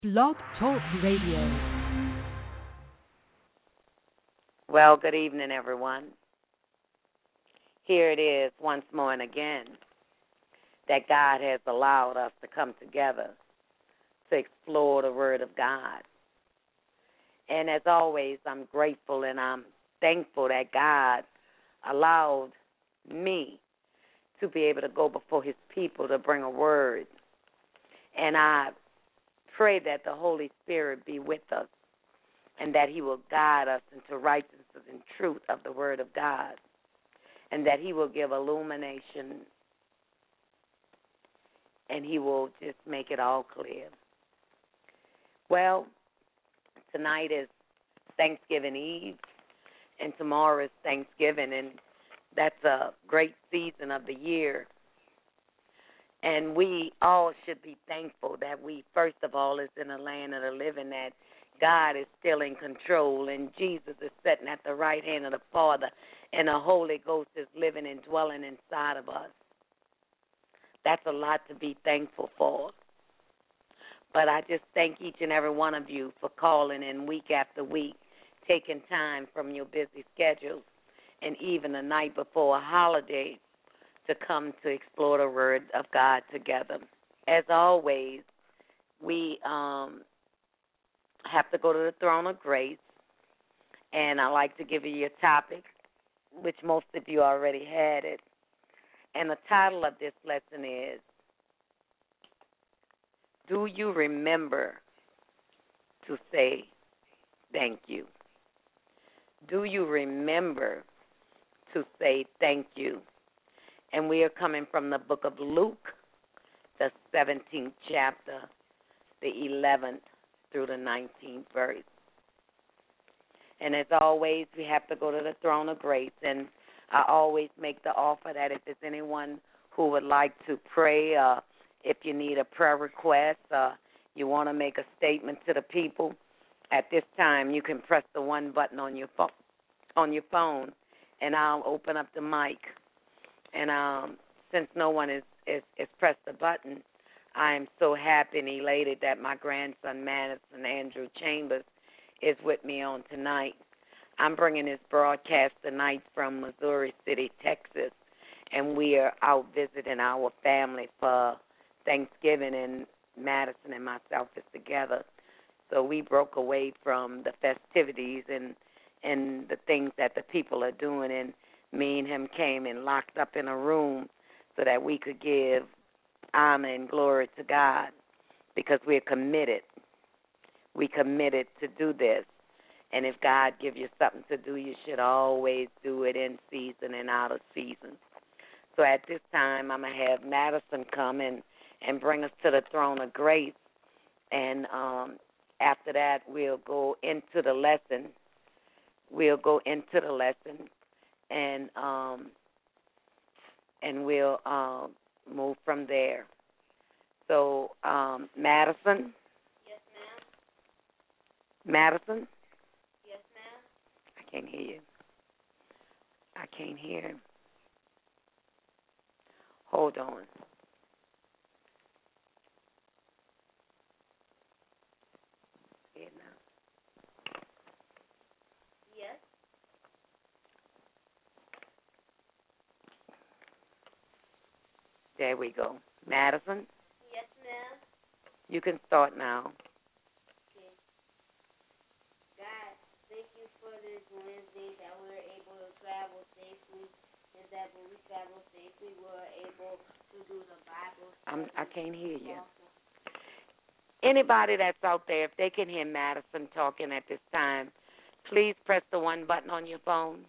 Blog Talk Radio. Well, good evening, everyone. Here it is once more and again that God has allowed us to come together to explore the Word of God. And as always, I'm grateful and I'm thankful that God allowed me to be able to go before His people to bring a word. And I pray that the Holy Spirit be with us and that He will guide us into righteousness and truth of the Word of God, and that He will give illumination and He will just make it all clear. Well, tonight is Thanksgiving Eve, and tomorrow is Thanksgiving, and that's a great season of the year. And we all should be thankful that we, first of all, is in the land of the living, that God is still in control, and Jesus is sitting at the right hand of the Father, and the Holy Ghost is living and dwelling inside of us. That's a lot to be thankful for. But I just thank each and every one of you for calling in week after week, taking time from your busy schedules, and even the night before a holiday to come to explore the Word of God together. As always, we have to go to the throne of grace, and I like to give you your topic, which most of you already had it. And the title of this lesson is, Do You Remember to Say Thank You? Do you remember to say thank you? And we are coming from the book of Luke, the 17th chapter, the 11th through the 19th verse. And as always, we have to go to the throne of grace. And I always make the offer that if there's anyone who would like to pray, if you need a prayer request, you want to make a statement to the people, at this time you can press the one button on your phone, and I'll open up the mic. And since no one is pressed the button, I am so happy and elated that my grandson, Madison Andrew Chambers, is with me on tonight. I'm bringing this broadcast tonight from Missouri City, Texas, and we are out visiting our family for Thanksgiving, and Madison and myself is together. So we broke away from the festivities and the things that the people are doing, and me and him came and locked up in a room so that we could give honor and glory to God, because we're committed. We committed to do this. And if God gives you something to do, you should always do it in season and out of season. So at this time, I'm going to have Madison come and bring us to the throne of grace. And after that, we'll go into the lesson. And we'll move from there. So, Madison? Yes, ma'am. Madison? Yes, ma'am. I can't hear you. I can't hear him. Hold on. Here now. Yes. There we go. Madison, Yes, ma'am. you can start now. Okay. God, thank you for this Wednesday that we were able to travel safely, and that when we travel safely, we were able to do the Bible study. I can't hear you. Anybody that's out there, if they can hear Madison talking at this time, please press the one button on your phone.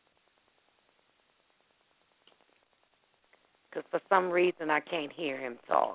Because for some reason I can't hear him talk.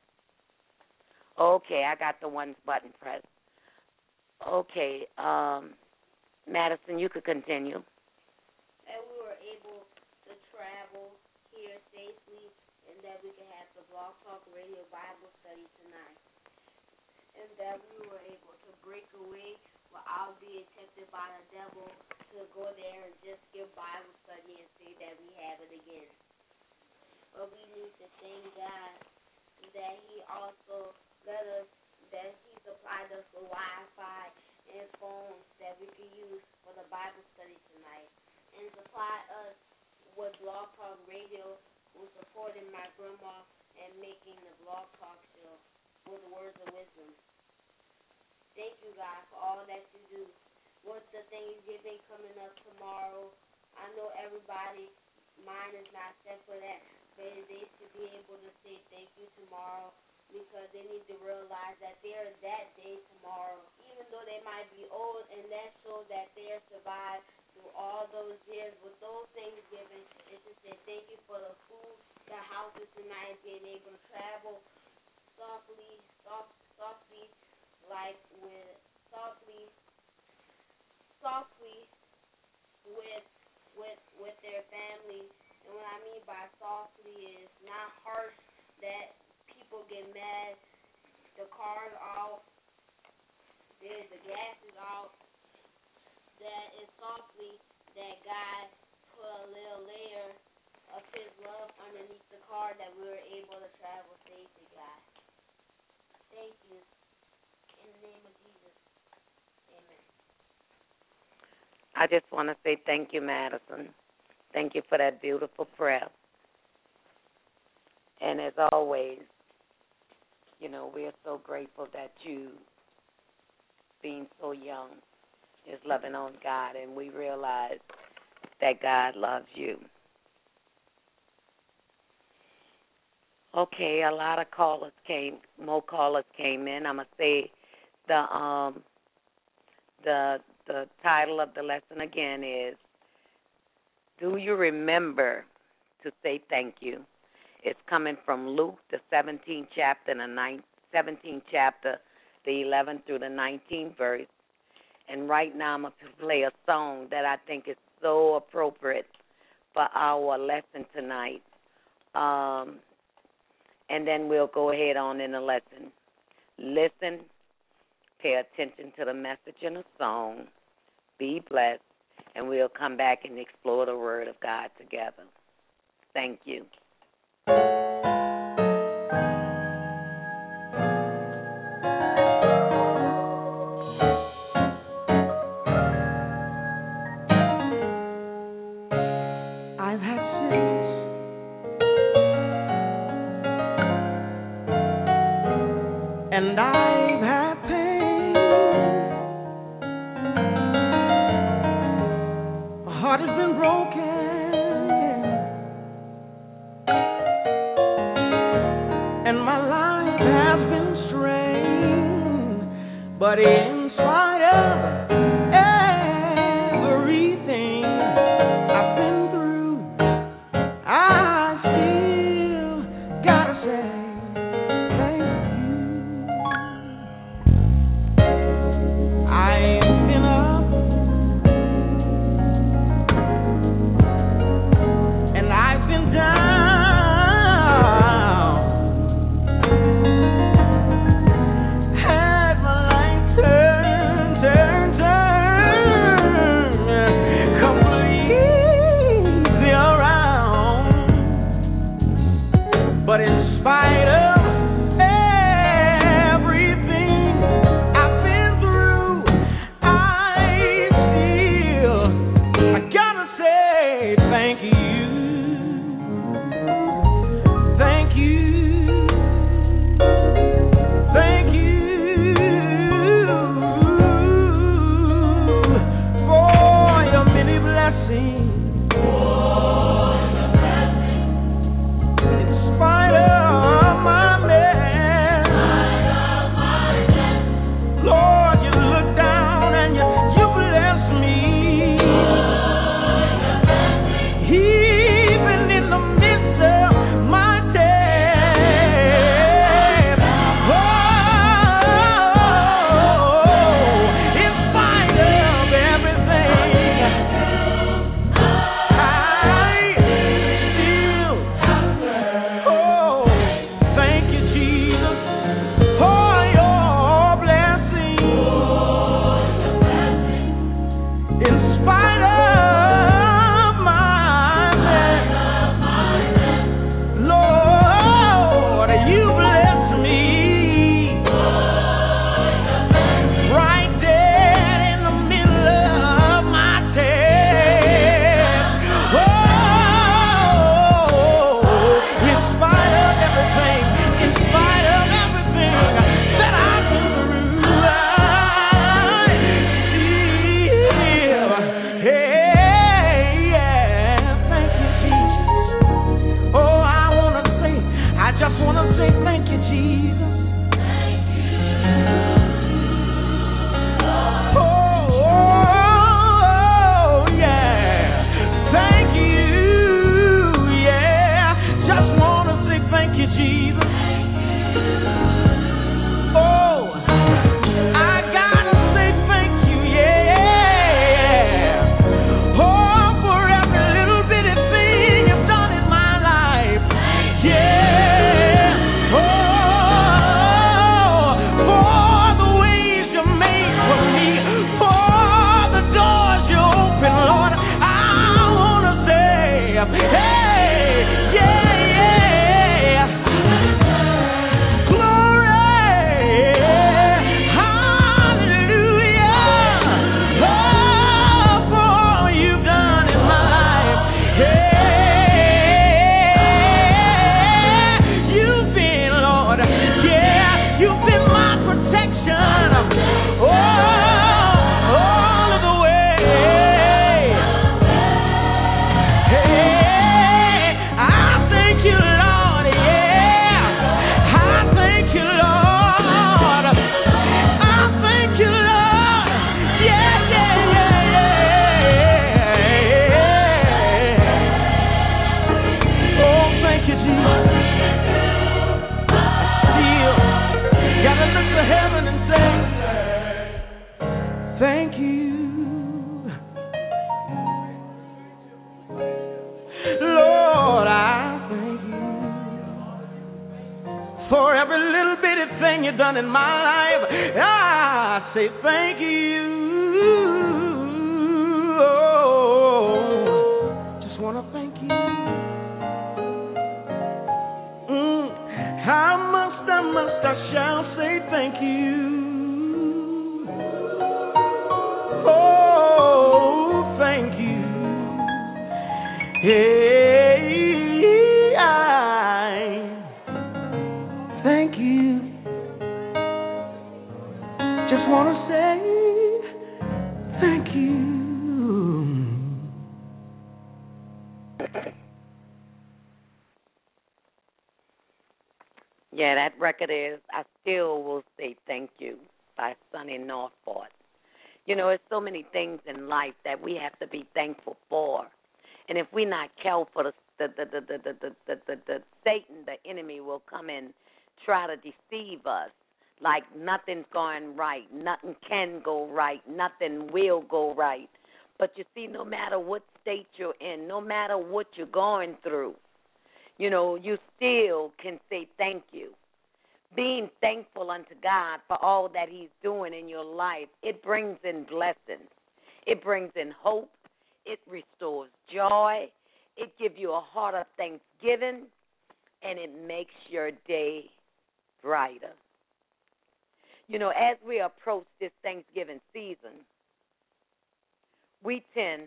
Okay, I got the one button pressed. Okay, Madison, you could continue. And we were able to travel here safely, and that we can have the Blog Talk Radio Bible study tonight. And that we were able to break away without being tempted by the devil to go there and just give Bible study and say that we have it again. But we need to thank God that He also let us, that He supplied the Wi-Fi and phones that we can use for the Bible study tonight. And supply us with Blog Talk Radio, who's supporting my grandma and making the Blog Talk show with words of wisdom. Thank you, God, for all that you do. With the Thanksgiving coming up tomorrow, I know everybody mind is not set for that, but they should be able to say thank you tomorrow because they need to realize that there is that day tomorrow. Even though they might be old, and that shows that they have survived through all those years. With those Thanksgiving, it's to say thank you for the food, the houses tonight, being able to travel softly, like with softly with their family. And what I mean by softly is not harsh that people get mad, the car's off, the gas is off, that is softly that God put a little layer of his love underneath the car that we were able to travel safely, God. Thank you. In the name of Jesus. Amen. I just want to say thank you, Madison. Thank you for that beautiful prayer. And as always, we are so grateful that you, being so young, is loving on God, and we realize that God loves you. Okay, a lot of more callers came in. I'm gonna say the title of the lesson again is, do you remember to say thank you? It's coming from Luke, the 17th chapter, the 11th through the 19th verse. And right now I'm going to play a song that I think is so appropriate for our lesson tonight. And then we'll go ahead on in the lesson. Listen, pay attention to the message in the song, be blessed, and we'll come back and explore the Word of God together. Thank you. I've had sins, and I've had pain. My heart has been broken, and my life has been strained. But in spite of everything I've been through, I still gotta say thank you. I've been up and I've been down, had my life turned thank you. Lord, I thank you for every little bitty thing you've done in my life. I say thank you. Oh, just want to thank you. I shall say thank you. Oh, thank you. Hey, I thank you. Just want to say thank you. Yeah, that record is I Still Will Say Thank You by Sonny Northport. You know, there's so many things in life that we have to be thankful for. And if we're not careful, the Satan, the enemy, will come and try to deceive us. Like nothing's going right, nothing can go right, nothing will go right. But you see, no matter what state you're in, no matter what you're going through, you know, you still can say thank you. Being thankful unto God for all that he's doing in your life, it brings in blessings. It brings in hope. It restores joy. It gives you a heart of thanksgiving, and it makes your day brighter. You know, as we approach this Thanksgiving season, we tend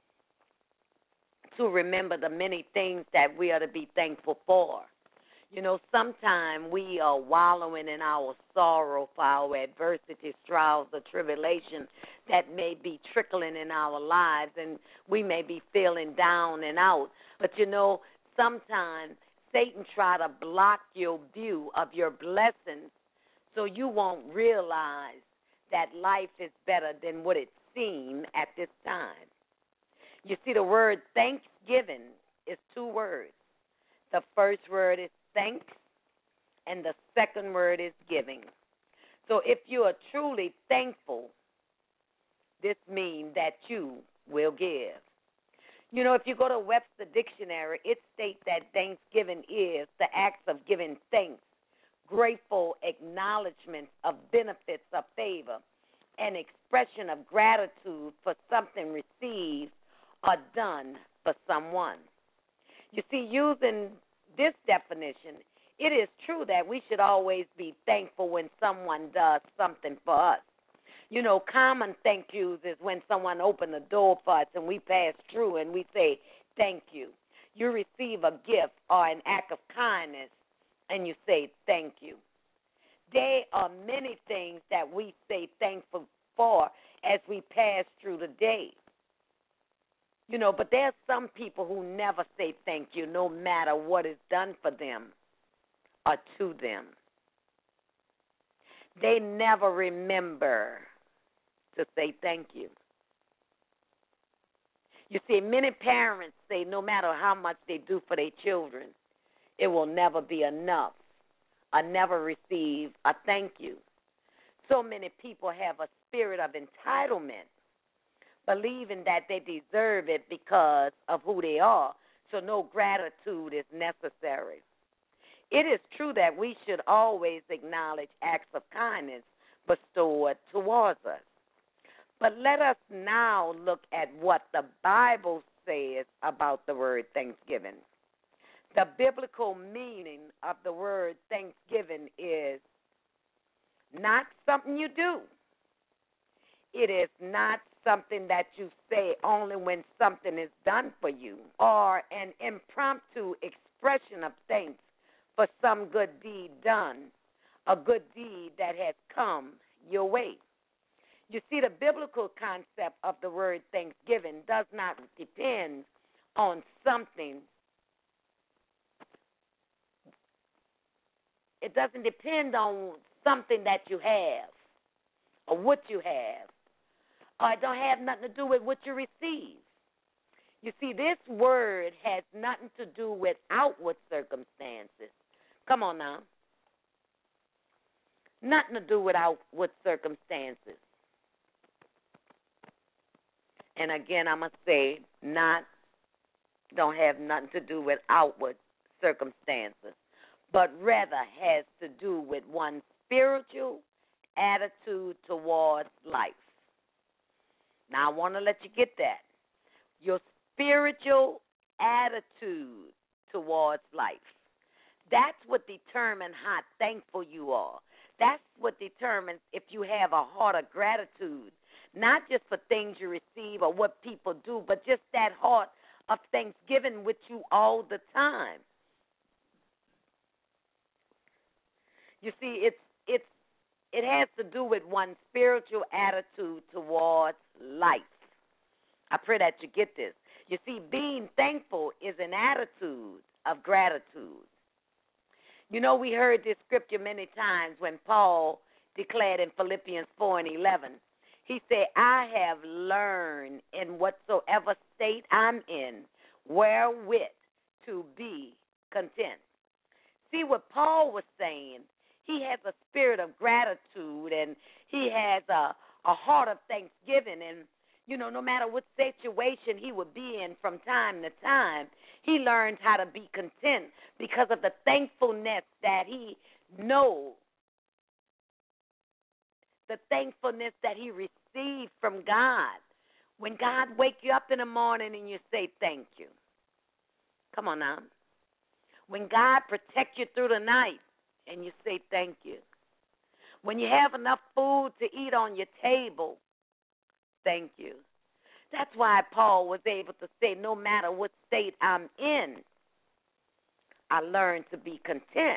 to remember the many things that we are to be thankful for. You know, sometimes we are wallowing in our sorrow for our adversities, trials, or tribulation that may be trickling in our lives, and we may be feeling down and out. But, you know, sometimes Satan try to block your view of your blessings so you won't realize that life is better than what it seems at this time. You see, the word thanksgiving is two words. The first word is thanks, and the second word is giving. So if you are truly thankful, this means that you will give. You know, if you go to Webster Dictionary, it states that thanksgiving is the act of giving thanks, grateful acknowledgement of benefits of favor, an expression of gratitude for something received or done for someone. You see, using this definition, it is true that we should always be thankful when someone does something for us. You know, common thank yous is when someone opens the door for us and we pass through and we say thank you. You receive a gift or an act of kindness and you say thank you. There are many things that we say thankful for as we pass through the day. You know, but there's some people who never say thank you no matter what is done for them or to them. They never remember to say thank you. You see, many parents say no matter how much they do for their children, it will never be enough or never receive a thank you. So many people have a spirit of entitlement, believing that they deserve it because of who they are, so no gratitude is necessary. It is true that we should always acknowledge acts of kindness bestowed towards us. But let us now look at what the Bible says about the word thanksgiving. The biblical meaning of the word thanksgiving is not something you do. It is not something that you say only when something is done for you, or an impromptu expression of thanks for some good deed done, a good deed that has come your way. You see, the biblical concept of the word thanksgiving does not depend on something. It doesn't depend on something that you have or what you have. Or it don't have nothing to do with what you receive. You see, this word has nothing to do with outward circumstances. Come on now. Nothing to do with outward circumstances. And again, I'm going to say don't have nothing to do with outward circumstances, but rather has to do with one's spiritual attitude towards life. Now, I want to let you get that. Your spiritual attitude towards life. That's what determines how thankful you are. That's what determines if you have a heart of gratitude, not just for things you receive or what people do, but just that heart of thanksgiving with you all the time. You see, it has to do with one's spiritual attitude towards life. I pray that you get this. You see, being thankful is an attitude of gratitude. You know, we heard this scripture many times when Paul declared in Philippians 4:11. He said, I have learned in whatsoever state I'm in, wherewith to be content. See, what Paul was saying, he has a spirit of gratitude and he has a heart of thanksgiving. And, you know, no matter what situation he would be in from time to time, he learned how to be content because of the thankfulness that he knows, the thankfulness that he received from God. When God wake you up in the morning and you say thank you. Come on now. When God protect you through the night and you say thank you. When you have enough food to eat on your table, thank you. That's why Paul was able to say, no matter what state I'm in, I learned to be content.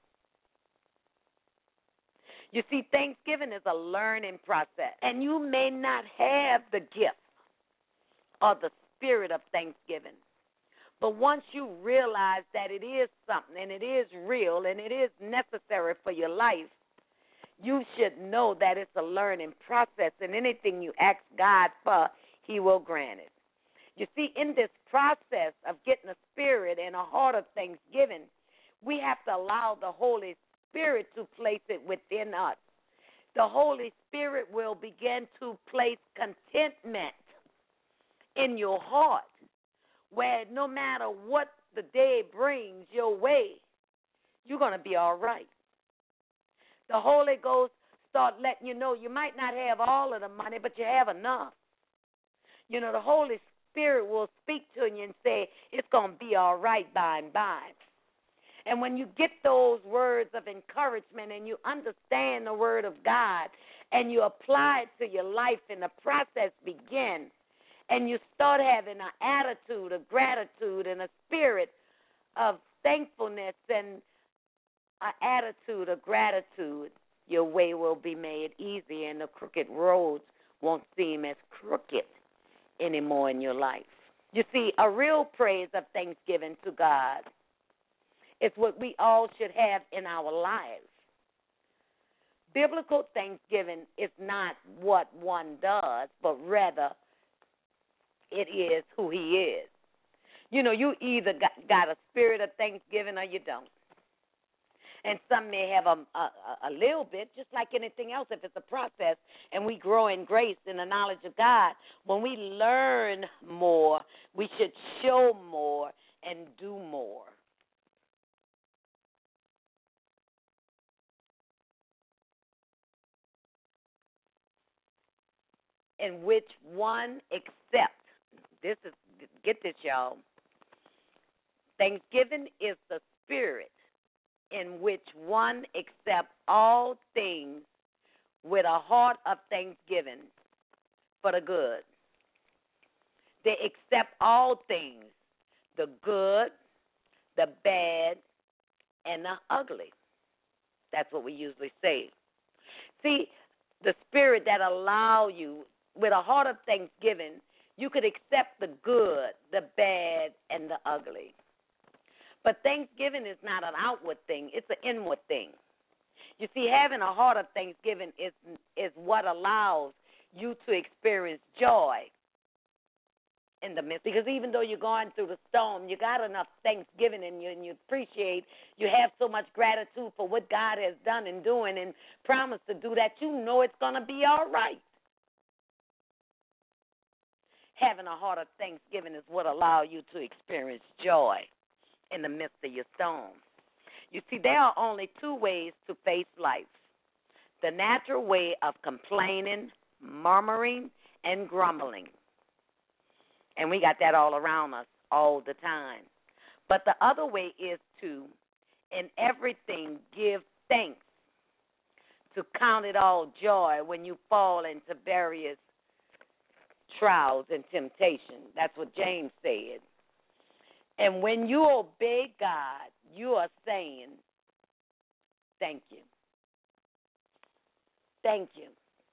You see, Thanksgiving is a learning process, and you may not have the gift or the spirit of Thanksgiving. But once you realize that it is something and it is real and it is necessary for your life, you should know that it's a learning process, and anything you ask God for, he will grant it. You see, in this process of getting a spirit and a heart of thanksgiving, we have to allow the Holy Spirit to place it within us. The Holy Spirit will begin to place contentment in your heart, where no matter what the day brings your way, you're going to be all right. The Holy Ghost start letting you know you might not have all of the money, but you have enough. You know, the Holy Spirit will speak to you and say, it's going to be all right by and by. And when you get those words of encouragement and you understand the word of God and you apply it to your life and the process begins, and you start having an attitude of gratitude and a spirit of thankfulness and an attitude of gratitude, your way will be made easy and the crooked roads won't seem as crooked anymore in your life. You see, a real praise of thanksgiving to God is what we all should have in our lives. Biblical thanksgiving is not what one does, but rather it is who he is. You know, you either got a spirit of thanksgiving or you don't. And some may have a little bit, just like anything else, if it's a process, and we grow in grace and the knowledge of God. When we learn more, we should show more and do more. In which one accepts, get this, y'all, Thanksgiving is the spirit in which one accepts all things with a heart of thanksgiving for the good. They accept all things, the good, the bad, and the ugly. That's what we usually say. See, the spirit that allow you, with a heart of thanksgiving, you could accept the good, the bad, and the ugly. But thanksgiving is not an outward thing. It's an inward thing. You see, having a heart of thanksgiving is what allows you to experience joy in the midst. Because even though you're going through the storm, you got enough thanksgiving in you, and you appreciate, you have so much gratitude for what God has done and doing and promised to do that you know it's going to be all right. having a heart of thanksgiving is what allows you to experience joy in the midst of your storm. You see, there are only two ways to face life: the natural way of complaining, murmuring, and grumbling. And we got that all around us all the time. But the other way is to, in everything, give thanks, to count it all joy when you fall into various trials and temptations. That's what James said. And when you obey God, you are saying, thank you. Thank you.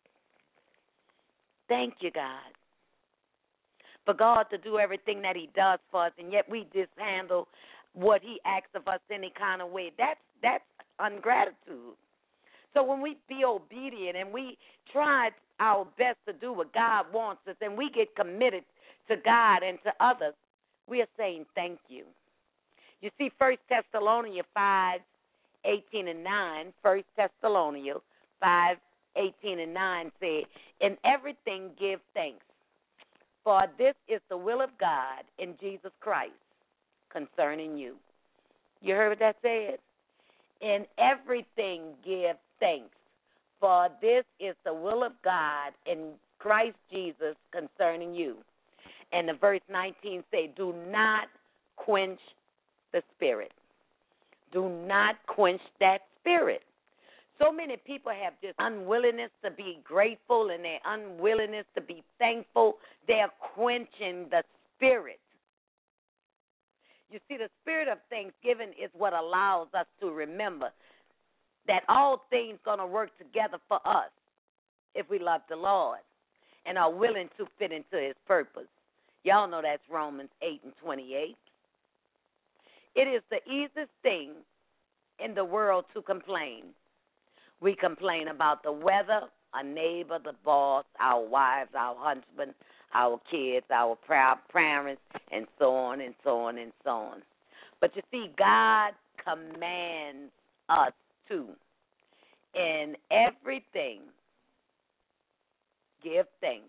Thank you, God, for God to do everything that he does for us, and yet we dishandle what he asks of us any kind of way. That's ungratitude. So when we be obedient and we try our best to do what God wants us, and we get committed to God and to others, we are saying thank you. You see, 1 Thessalonians 5:18 and 9, 1 Thessalonians 5:18 and 9 say, in everything give thanks, for this is the will of God in Jesus Christ concerning you. You heard what that said? In everything give thanks, for this is the will of God in Christ Jesus concerning you. And the verse 19 say, do not quench the spirit. Do not quench that spirit. So many people have just unwillingness to be grateful and their unwillingness to be thankful. They're quenching the spirit. You see, the spirit of thanksgiving is what allows us to remember that all things going to work together for us if we love the Lord and are willing to fit into his purpose. Y'all know that's Romans 8:28. It is the easiest thing in the world to complain. We complain about the weather, a neighbor, the boss, our wives, our husband, our kids, our parents, and so on and so on and so on. But you see, God commands us to, in everything, give thanks.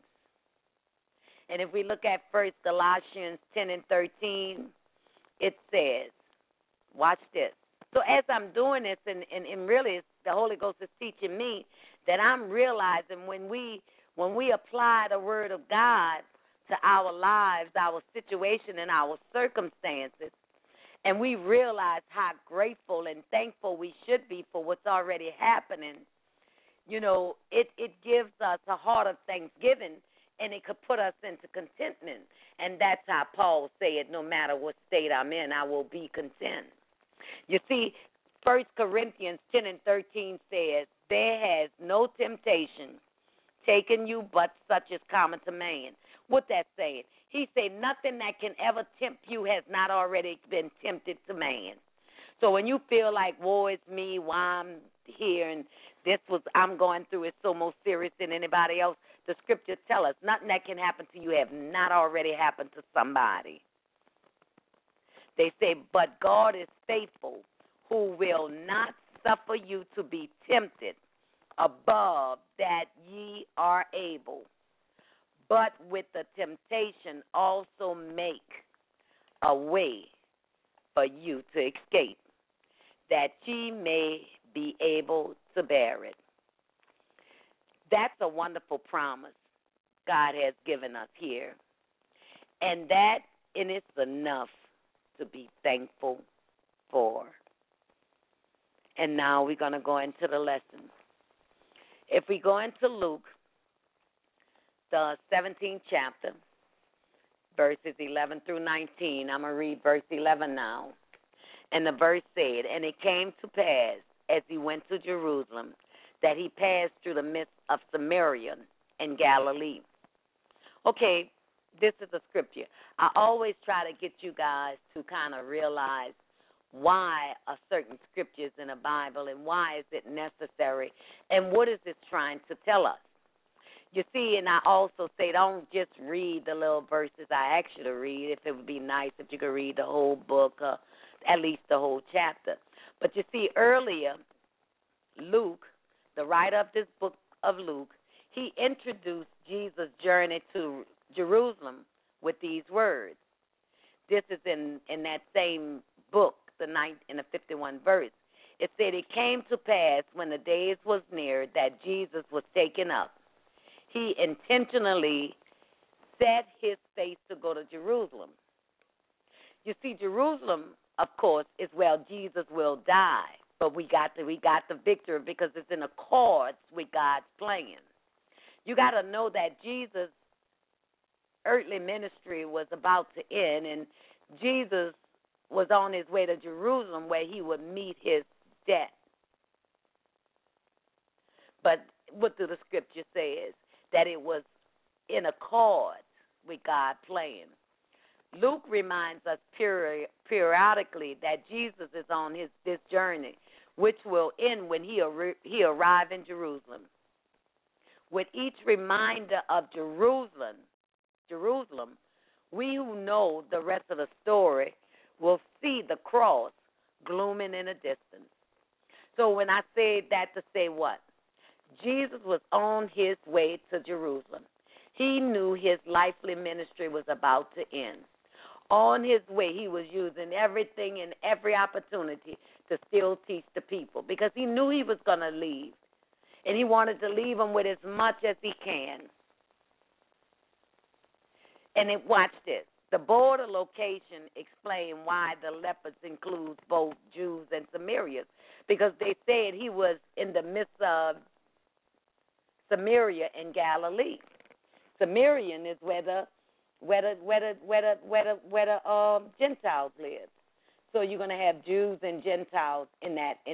And if we look at 1 Colossians 10 and 13, it says, watch this. So as I'm doing this, and really the Holy Ghost is teaching me that I'm realizing when we apply the Word of God to our lives, our situation, and our circumstances, and we realize how grateful and thankful we should be for what's already happening, you know, it gives us a heart of thanksgiving, and it could put us into contentment. And that's how Paul said, no matter what state I'm in, I will be content. You see, 1 Corinthians 10 and 13 says, there has no temptation taken you but such as common to man. What that's saying? He said nothing that can ever tempt you has not already been tempted to man. So when you feel like, woe is me, why I'm here, and I'm going through is so more serious than anybody else, the scriptures tell us nothing that can happen to you have not already happened to somebody. They say, but God is faithful, who will not suffer you to be tempted above that ye are able, but with the temptation also make a way for you to escape, that ye may be able to bear it. That's a wonderful promise God has given us here. And that, and it's enough to be thankful for. And now we're going to go into the lesson. If we go into Luke, the 17th chapter, verses 11 through 19, I'm going to read verse 11 now. And the verse said, and it came to pass, as he went to Jerusalem, that he passed through the midst of Samaria and Galilee. Okay, this is a scripture. I always try to get you guys to kind of realize why a certain scripture is in the Bible and why is it necessary and what is it trying to tell us. You see, and I also say don't just read the little verses I ask you to read. If it would be nice if you could read the whole book, at least the whole chapter. But you see, earlier, Luke, the writer of this book of Luke, he introduced Jesus' journey to Jerusalem with these words. This is in that same book, in the 51 verse. It said, it came to pass when the days was near that Jesus was taken up. He intentionally set his face to go to Jerusalem. You see, Jerusalem, of course, is where Jesus will die. But we got the victory because it's in accord with God's plan. You got to know that Jesus' earthly ministry was about to end, and Jesus was on his way to Jerusalem where he would meet his death. But what do the scripture says? That it was in accord with God's plan. Luke reminds us periodically that Jesus is on this journey, which will end when he arrives in Jerusalem. With each reminder of Jerusalem, we who know the rest of the story will see the cross glooming in the distance. So when I say that to say what? Jesus was on his way to Jerusalem. He knew his lifely ministry was about to end. On his way, he was using everything and every opportunity to still teach the people because he knew he was going to leave. And he wanted to leave them with as much as he can. And watch this. The border location explained why the lepers includes both Jews and Samaritans, because they said he was in the midst of Samaria and Galilee. Samaritan is where the Gentiles live. So you're going to have Jews and Gentiles in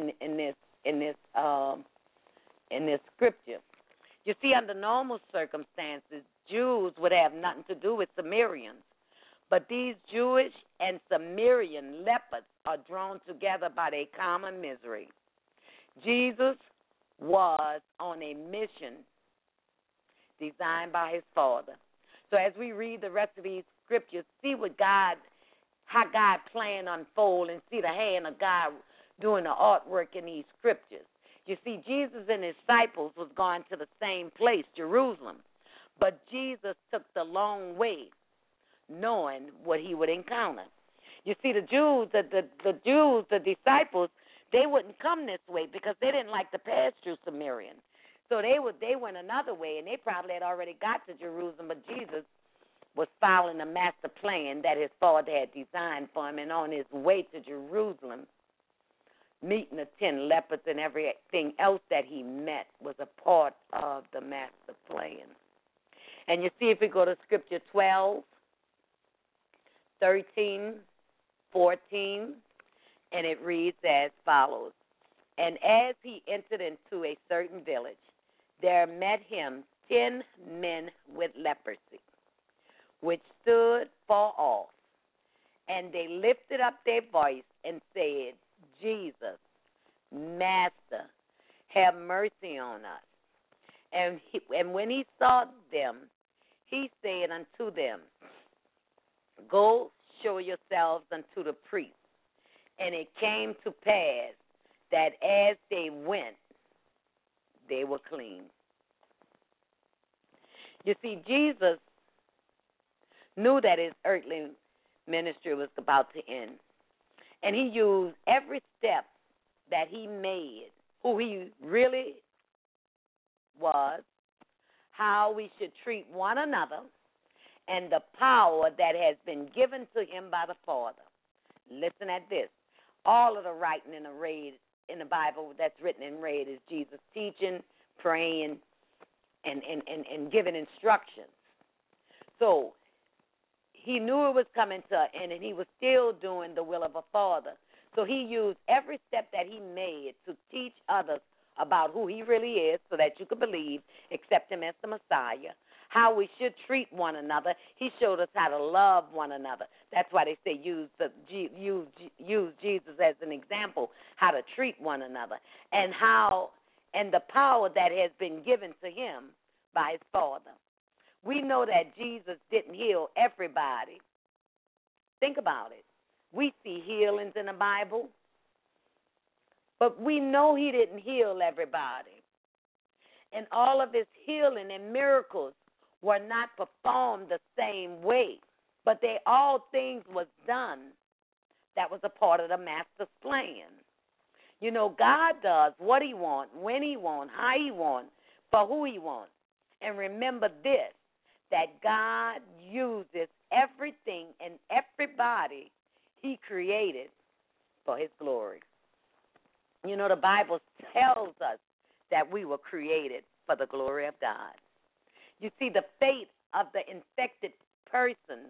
this scripture. You see, under normal circumstances, Jews would have nothing to do with Samaritans. But these Jewish and Samaritan lepers are drawn together by their common misery. Jesus was on a mission designed by his Father. So as we read the rest of these scriptures, see how God planned unfold and see the hand of God doing the artwork in these scriptures. You see, Jesus and his disciples was going to the same place, Jerusalem. But Jesus took the long way, knowing what he would encounter. You see, the disciples, they wouldn't come this way because they didn't like to pass through Samaria. So they went another way, and they probably had already got to Jerusalem, but Jesus was following the master plan that his Father had designed for him, and on his way to Jerusalem, meeting the 10 lepers and everything else that he met was a part of the master plan. And you see, if we go to Scripture 12, 13, 14, and it reads as follows. And as he entered into a certain village, there met him 10 men with leprosy, which stood far off. And they lifted up their voice and said, Jesus, Master, have mercy on us. And when he saw them, he said unto them, Go show yourselves unto the priest. And it came to pass that as they went, they were clean. You see, Jesus knew that his earthly ministry was about to end. And he used every step that he made, who he really was, how we should treat one another, and the power that has been given to him by the Father. Listen at this. All of the writing in the Bible that's written and read is Jesus teaching, praying, and giving instructions. So he knew it was coming to an end, and he was still doing the will of a Father. So he used every step that he made to teach others about who he really is so that you could believe, accept him as the Messiah, how we should treat one another. He showed us how to love one another. That's why they say use Jesus as an example, how to treat one another, and the power that has been given to him by his Father. We know that Jesus didn't heal everybody. Think about it. We see healings in the Bible, but we know he didn't heal everybody. And all of his healing and miracles were not performed the same way. But they all things was done that was a part of the master's plan. You know, God does what he wants, when he wants, how he wants, for who he wants. And remember this, that God uses everything and everybody he created for his glory. You know, the Bible tells us that we were created for the glory of God. You see, the fate of the infected person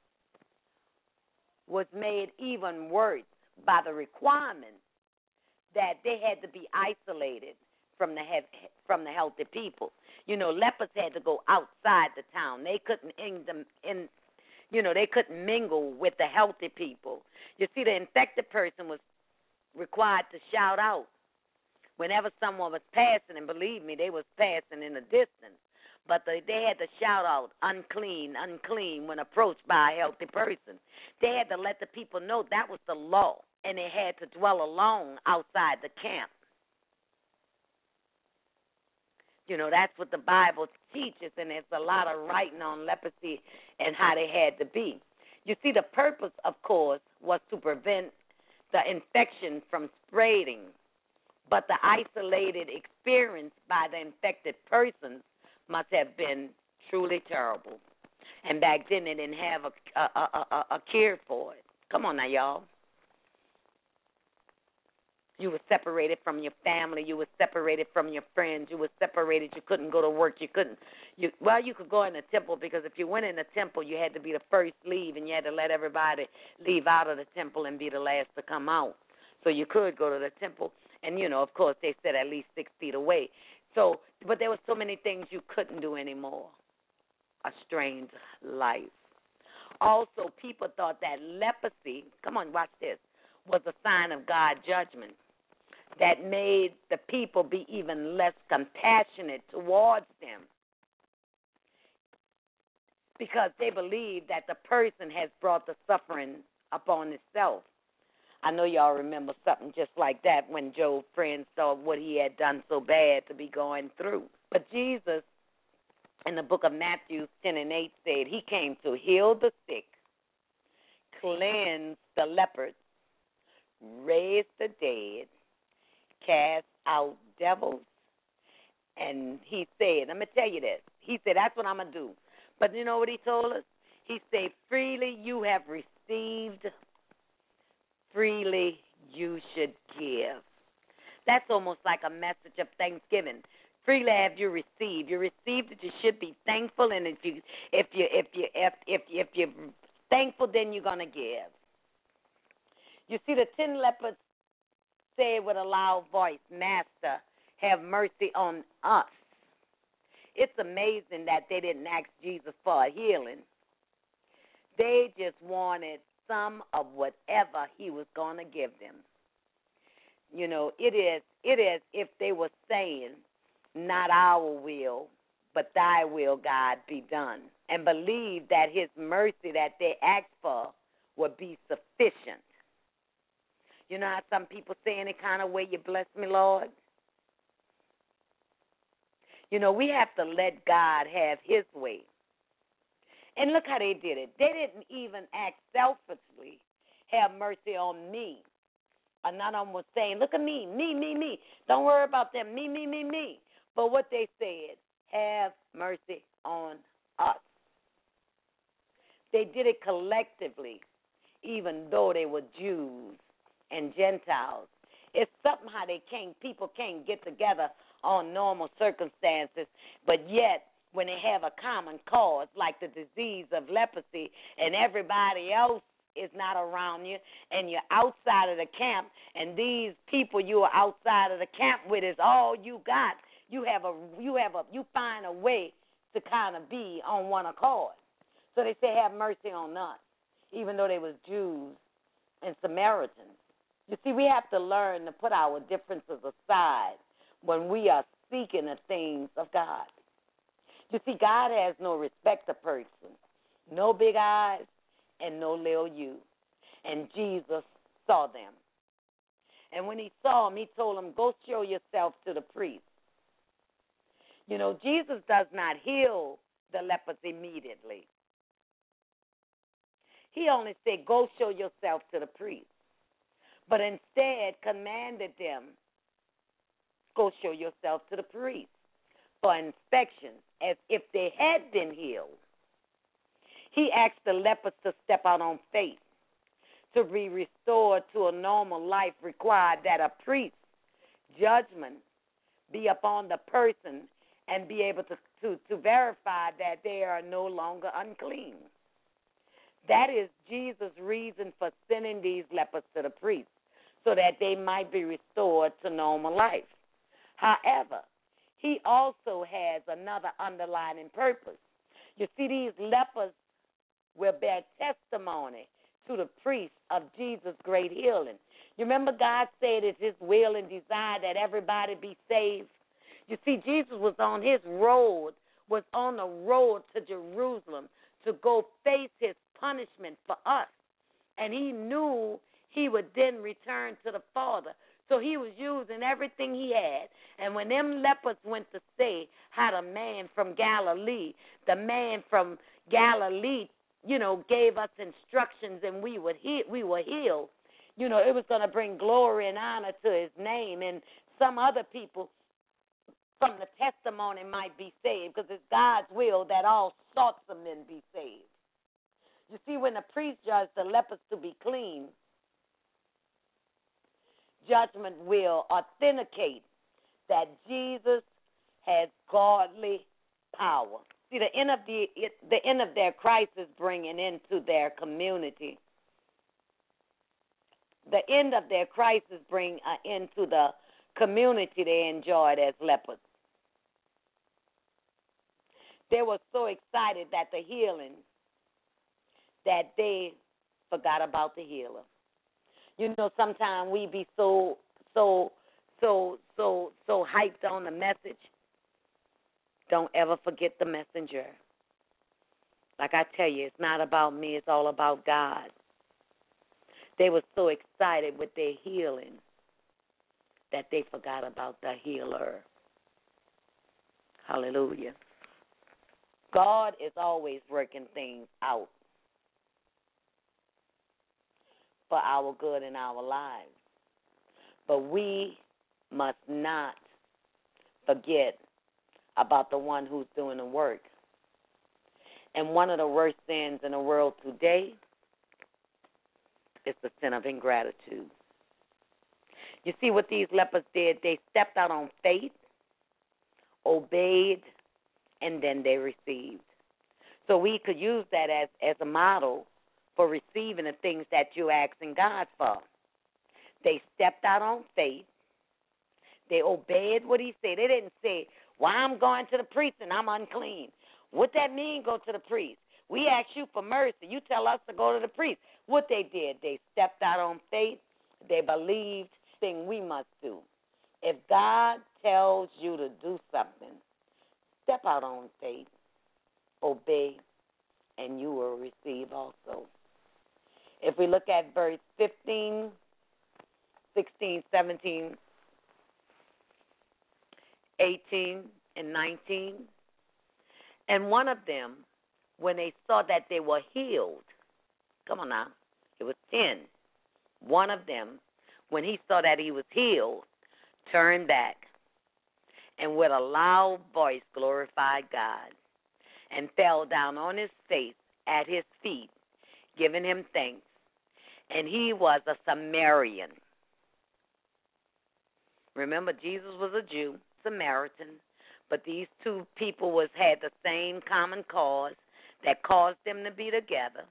was made even worse by the requirement that they had to be isolated from the healthy people. You know, lepers had to go outside the town. They couldn't they couldn't mingle with the healthy people. You see, the infected person was required to shout out whenever someone was passing, and believe me, they was passing in the distance. But they had to shout out, unclean, unclean, when approached by a healthy person. They had to let the people know that was the law, and they had to dwell alone outside the camp. You know, that's what the Bible teaches, and there's a lot of writing on leprosy and how they had to be. You see, the purpose, of course, was to prevent the infection from spreading, but the isolated experience by the infected persons must have been truly terrible. And back then they didn't have a cure for it. Come on now, y'all. You were separated from your family. You were separated from your friends. You were separated. You couldn't go to work. You could go in the temple, because if you went in the temple, you had to be the first leave, and you had to let everybody leave out of the temple and be the last to come out. So you could go to the temple, and, you know, of course, they said at least 6 feet away. So, but there were so many things you couldn't do anymore. A strange life. Also, people thought that leprosy, come on, watch this, was a sign of God's judgment that made the people be even less compassionate towards them, because they believed that the person has brought the suffering upon itself. I know y'all remember something just like that when Job's friends saw what he had done so bad to be going through. But Jesus, in the book of Matthew 10:8, said he came to heal the sick, cleanse the lepers, raise the dead, cast out devils. And he said, let me tell you this. He said, that's what I'm going to do. But you know what he told us? He said, freely you have received, freely you should give. That's almost like a message of thanksgiving. Freely have you received. You received it. You should be thankful, and if you're thankful, then you're gonna give. You see, the 10 lepers said with a loud voice, "Master, have mercy on us." It's amazing that they didn't ask Jesus for a healing. They just wanted some of whatever he was going to give them. You know, it is if they were saying, not our will, but thy will, God, be done, and believe that his mercy that they asked for would be sufficient. You know how some people say, any kind of way you bless me, Lord? You know, we have to let God have his way. And look how they did it. They didn't even act selfishly, have mercy on me. Another one was saying, look at me, me. Don't worry about them, me. But what they said, have mercy on us. They did it collectively, even though they were Jews and Gentiles. It's something how people can't get together on normal circumstances, but yet when they have a common cause like the disease of leprosy and everybody else is not around you and you're outside of the camp and these people you are outside of the camp with is all you got, you find a way to kind of be on one accord. So they say, have mercy on us, even though they was Jews and Samaritans. You see, we have to learn to put our differences aside when we are seeking the things of God. You see, God has no respect of person, no big eyes and no little you. And Jesus saw them. And when he saw them, he told them, go show yourself to the priest. You know, Jesus does not heal the lepers immediately. He only said, go show yourself to the priest. But instead commanded them, go show yourself to the priest for inspection, as if they had been healed. He asked the lepers to step out on faith. To be restored to a normal life required that a priest's judgment be upon the person and be able to verify that they are no longer unclean. That is Jesus' reason for sending these lepers to the priest, so that they might be restored to normal life. However, he also has another underlying purpose. You see, these lepers will bear testimony to the priest of Jesus' great healing. You remember God said it's his will and desire that everybody be saved? You see, Jesus was on the road to Jerusalem to go face his punishment for us. And he knew he would then return to the Father. So he was using everything he had. And when them lepers went to say how the man from Galilee gave us instructions and we were healed, it was going to bring glory and honor to his name. And some other people from the testimony might be saved, because it's God's will that all sorts of men be saved. You see, when the priest judged the lepers to be clean, judgment will authenticate that Jesus has godly power. See, the end of their crisis bringing into their community. The end of their crisis bring into the community they enjoyed as lepers. They were so excited that the healing that they forgot about the healer. Sometimes we be so hyped on the message. Don't ever forget the messenger. Like I tell you, it's not about me, it's all about God. They were so excited with their healing that they forgot about the healer. Hallelujah. God is always working things out for our good in our lives. But we must not forget about the one who's doing the work. And one of the worst sins in the world today is the sin of ingratitude. You see what these lepers did? They stepped out on faith, obeyed, and then they received. So we could use that as a model for receiving the things that you're asking God for. They stepped out on faith. They obeyed what he said. They didn't say, well, I'm going to the priest and I'm unclean. What that mean, go to the priest? We ask you for mercy. You tell us to go to the priest. What they did, they stepped out on faith. They believed the thing we must do. If God tells you to do something, step out on faith, obey, and you will receive also. If we look at verse 15, 16, 17, 18, and 19, and one of them, when they saw that they were healed, come on now, it was 10. One of them, when he saw that he was healed, turned back and with a loud voice glorified God and fell down on his face at his feet, giving him thanks. And he was a Samaritan. Remember, Jesus was a Jew, Samaritan, but these two people had the same common cause that caused them to be together.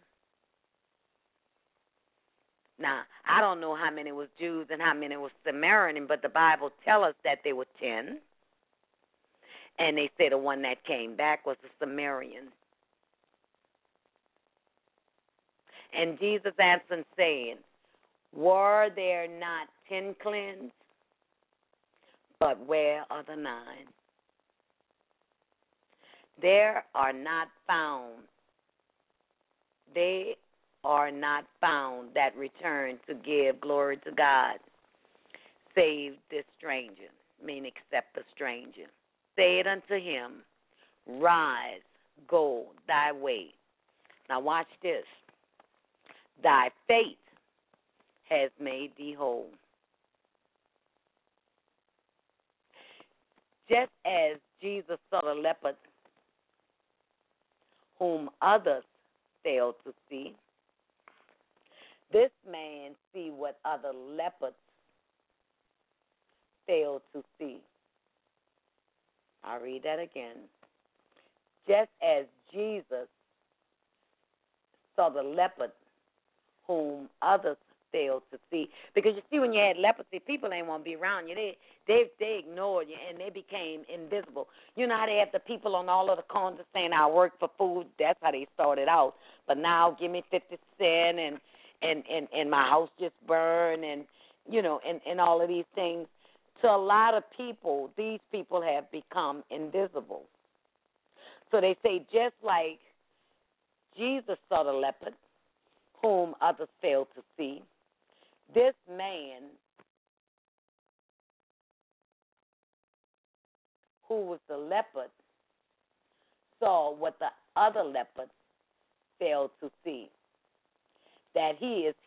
Now, I don't know how many was Jews and how many was Samaritan, but the Bible tells us that there were 10. And they say the one that came back was a Samaritan. And Jesus answered, saying, were there not 10 cleansed? But where are the 9? They are not found that return to give glory to God, save this stranger, meaning except the stranger. Said unto him, rise, go thy way. Now watch this. Thy faith has made thee whole. Just as Jesus saw the leopard whom others failed to see, this man see what other leopards failed to see. I'll read that again. Just as Jesus saw the leopard whom others failed to see. Because you see, when you had leprosy, people ain't want to be around you. They ignored you, and they became invisible. You know how they have the people on all of the corners saying, I work for food? That's how they started out. But now give me 50 cents, and my house just burned, and, you know, and all of these things. To a lot of people, these people have become invisible. So they say, just like Jesus saw the leopard, whom others failed to see, this man who was the leopard saw what the other leopards failed to see. That he is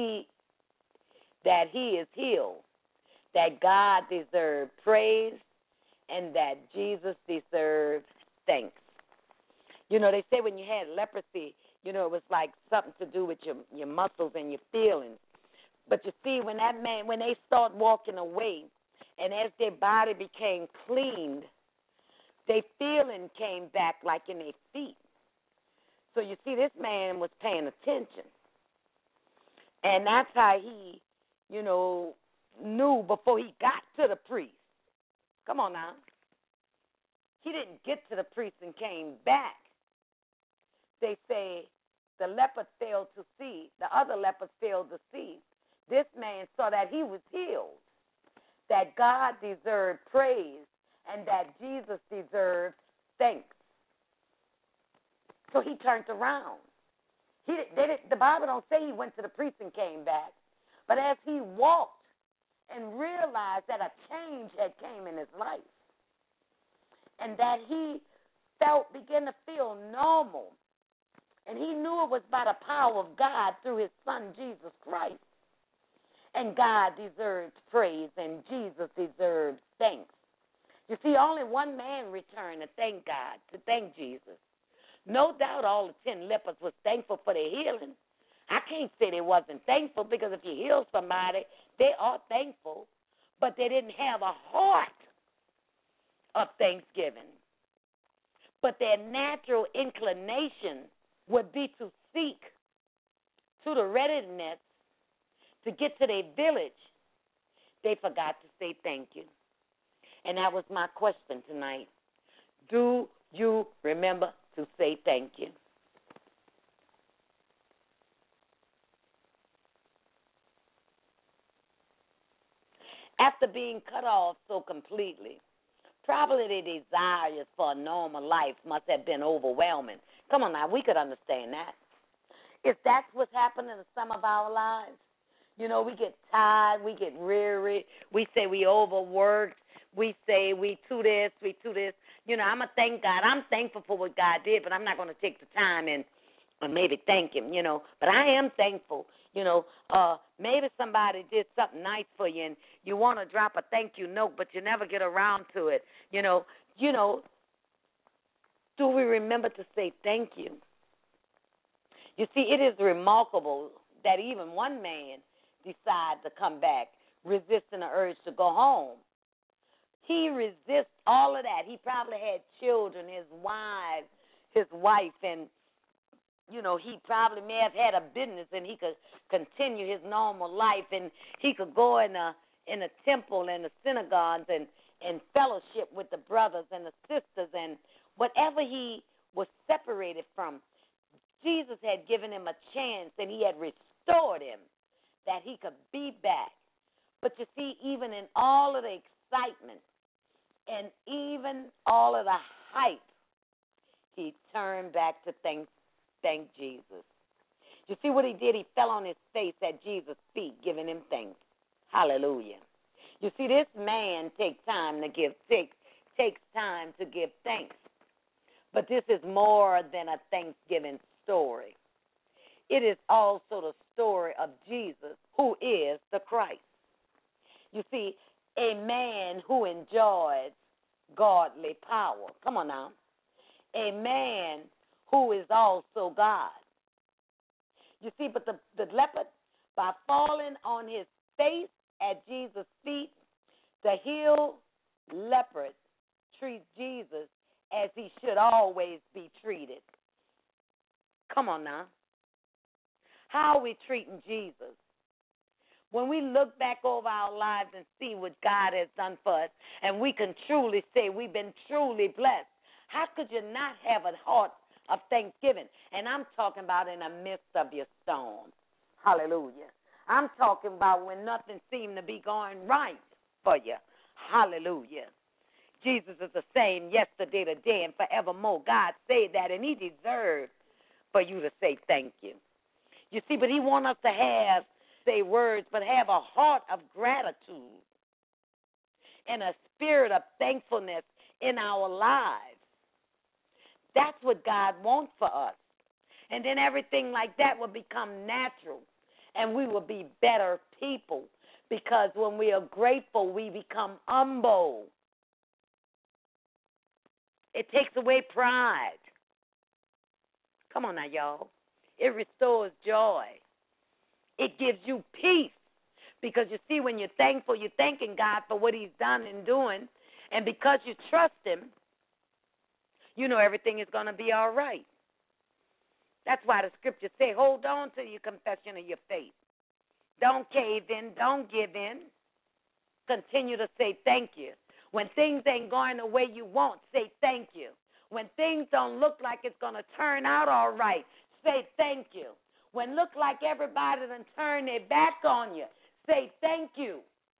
healed, that God deserved praise, and that Jesus deserved thanks. You know, they say when you had leprosy, you know, it was like something to do with your muscles and your feelings. But you see, when they start walking away, and as their body became cleaned, their feeling came back like in their feet. So you see, this man was paying attention. And that's how he, you know, knew before he got to the priest. Come on now. He didn't get to the priest and came back. They say the leopard failed to see, the other leopard failed to see. This man saw that he was healed, that God deserved praise, and that Jesus deserved thanks. So he turned around. The Bible don't say he went to the priest and came back, but as he walked and realized that a change had came in his life, and that he began to feel normal, and he knew it was by the power of God through his son, Jesus Christ. And God deserved praise, and Jesus deserved thanks. You see, only one man returned to thank God, to thank Jesus. No doubt all the 10 lepers was thankful for their healing. I can't say they wasn't thankful, because if you heal somebody, they are thankful, but they didn't have a heart of thanksgiving. But their natural inclination would be to seek to the readiness to get to their village. They forgot to say thank you. And that was my question tonight. Do you remember to say thank you? After being cut off so completely, probably the desires for a normal life must have been overwhelming. Come on now, we could understand that. If that's what's happening in some of our lives, you know, we get tired, we get weary, we say we overworked, we say we too this, we too this. You know, I'm going to thank God. I'm thankful for what God did, but I'm not going to take the time and maybe thank him, you know. But I am thankful, you know. Maybe somebody did something nice for you, and you want to drop a thank you note, but you never get around to it. You know, do we remember to say thank you? You see, it is remarkable that even one man decided to come back, resisting the urge to go home. He resists all of that. He probably had children, his wife, and, you know, he probably may have had a business, and he could continue his normal life, and he could go in a temple and the synagogues and fellowship with the brothers and the sisters, and whatever he was separated from, Jesus had given him a chance, and he had restored him that he could be back. But you see, even in all of the excitement and even all of the hype, he turned back to thank Jesus. You see what he did? He fell on his face at Jesus' feet, giving him thanks. Hallelujah. You see, this man takes time to give thanks. But this is more than a Thanksgiving story. it is also the story of Jesus, who is the Christ. You see, a man who enjoys godly power. Come on now. A man who is also God. You see, but the leopard, by falling on his face at Jesus' feet, the healed leopard treats Jesus as he should always be treated. Come on now. How are we treating Jesus? When we look back over our lives and see what God has done for us, and we can truly say we've been truly blessed, how could you not have a heart of thanksgiving? And I'm talking about in the midst of your storm. Hallelujah. I'm talking about when nothing seemed to be going right for you. Hallelujah. Jesus is the same yesterday, today, and forevermore. God said that, and he deserves for you to say thank you. You see, but he wants us to have, say words, but have a heart of gratitude and a spirit of thankfulness in our lives. That's what God wants for us. And then everything like that will become natural, and we will be better people, because when we are grateful, we become humble. It takes away pride. Come on now, y'all. It restores joy. It gives you peace, because you see, when you're thankful, you're thanking God for what he's done and doing, and because you trust him, you know everything is going to be all right. That's why the scriptures say, hold on to your confession of your faith. Don't cave in. Don't give in. Continue to say thank you. When things ain't going the way you want, say thank you. When things don't look like it's going to turn out all right, say thank you. When look like everybody done turn their back on you, say thank you.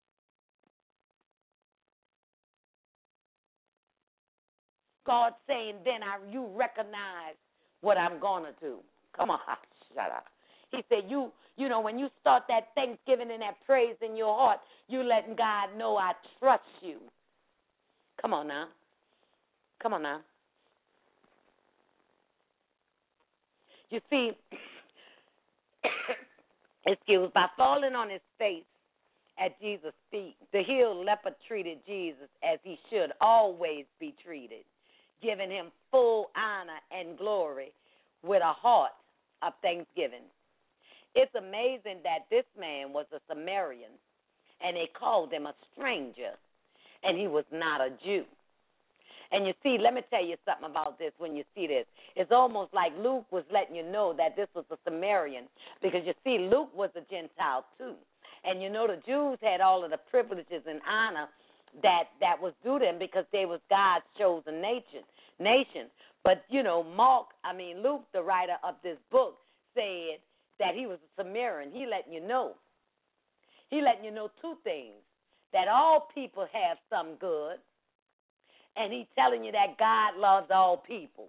God saying, then you recognize what I'm going to do. Come on, shut up. He said, you know, when you start that thanksgiving and that praise in your heart, you letting God know I trust you. Come on now. Come on now. You see, by falling on his face at Jesus' feet, the healed leper treated Jesus as he should always be treated, giving him full honor and glory with a heart of thanksgiving. It's amazing that this man was a Samaritan, and they called him a stranger, and he was not a Jew. And you see, let me tell you something about this when you see this. It's almost like Luke was letting you know that this was a Samaritan, because you see, Luke was a Gentile too. And you know, the Jews had all of the privileges and honor that was due them, because they was God's chosen nation. But, you know, Luke, the writer of this book, said that he was a Samaritan. He letting you know. He letting you know two things, that all people have some good, and he's telling you that God loves all people.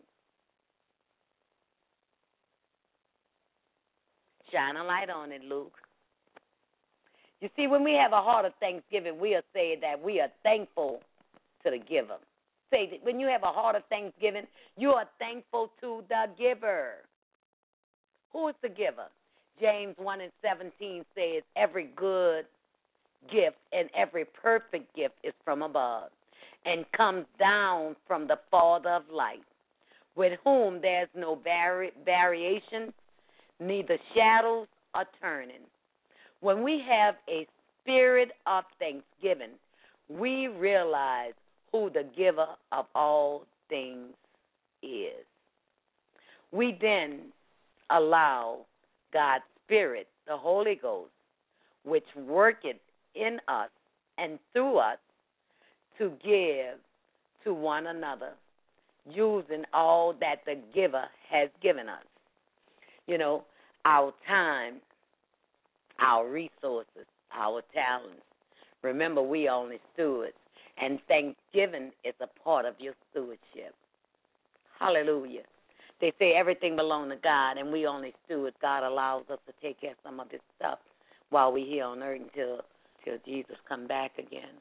Shine a light on it, Luke. You see, when we have a heart of thanksgiving, we are saying that we are thankful to the giver. Say that when you have a heart of thanksgiving, you are thankful to the giver. Who is the giver? James 1:17 says, every good gift and every perfect gift is from above, and comes down from the Father of light, with whom there's no variation, neither shadows are turning. When we have a spirit of thanksgiving, we realize who the giver of all things is. We then allow God's Spirit, the Holy Ghost, which worketh in us and through us, to give to one another, using all that the giver has given us. You know, our time, our resources, our talents. Remember, we are only stewards, and thanksgiving is a part of your stewardship. Hallelujah. They say everything belongs to God, and we only stewards. God allows us to take care of some of this stuff while we're here on earth until Jesus come back again.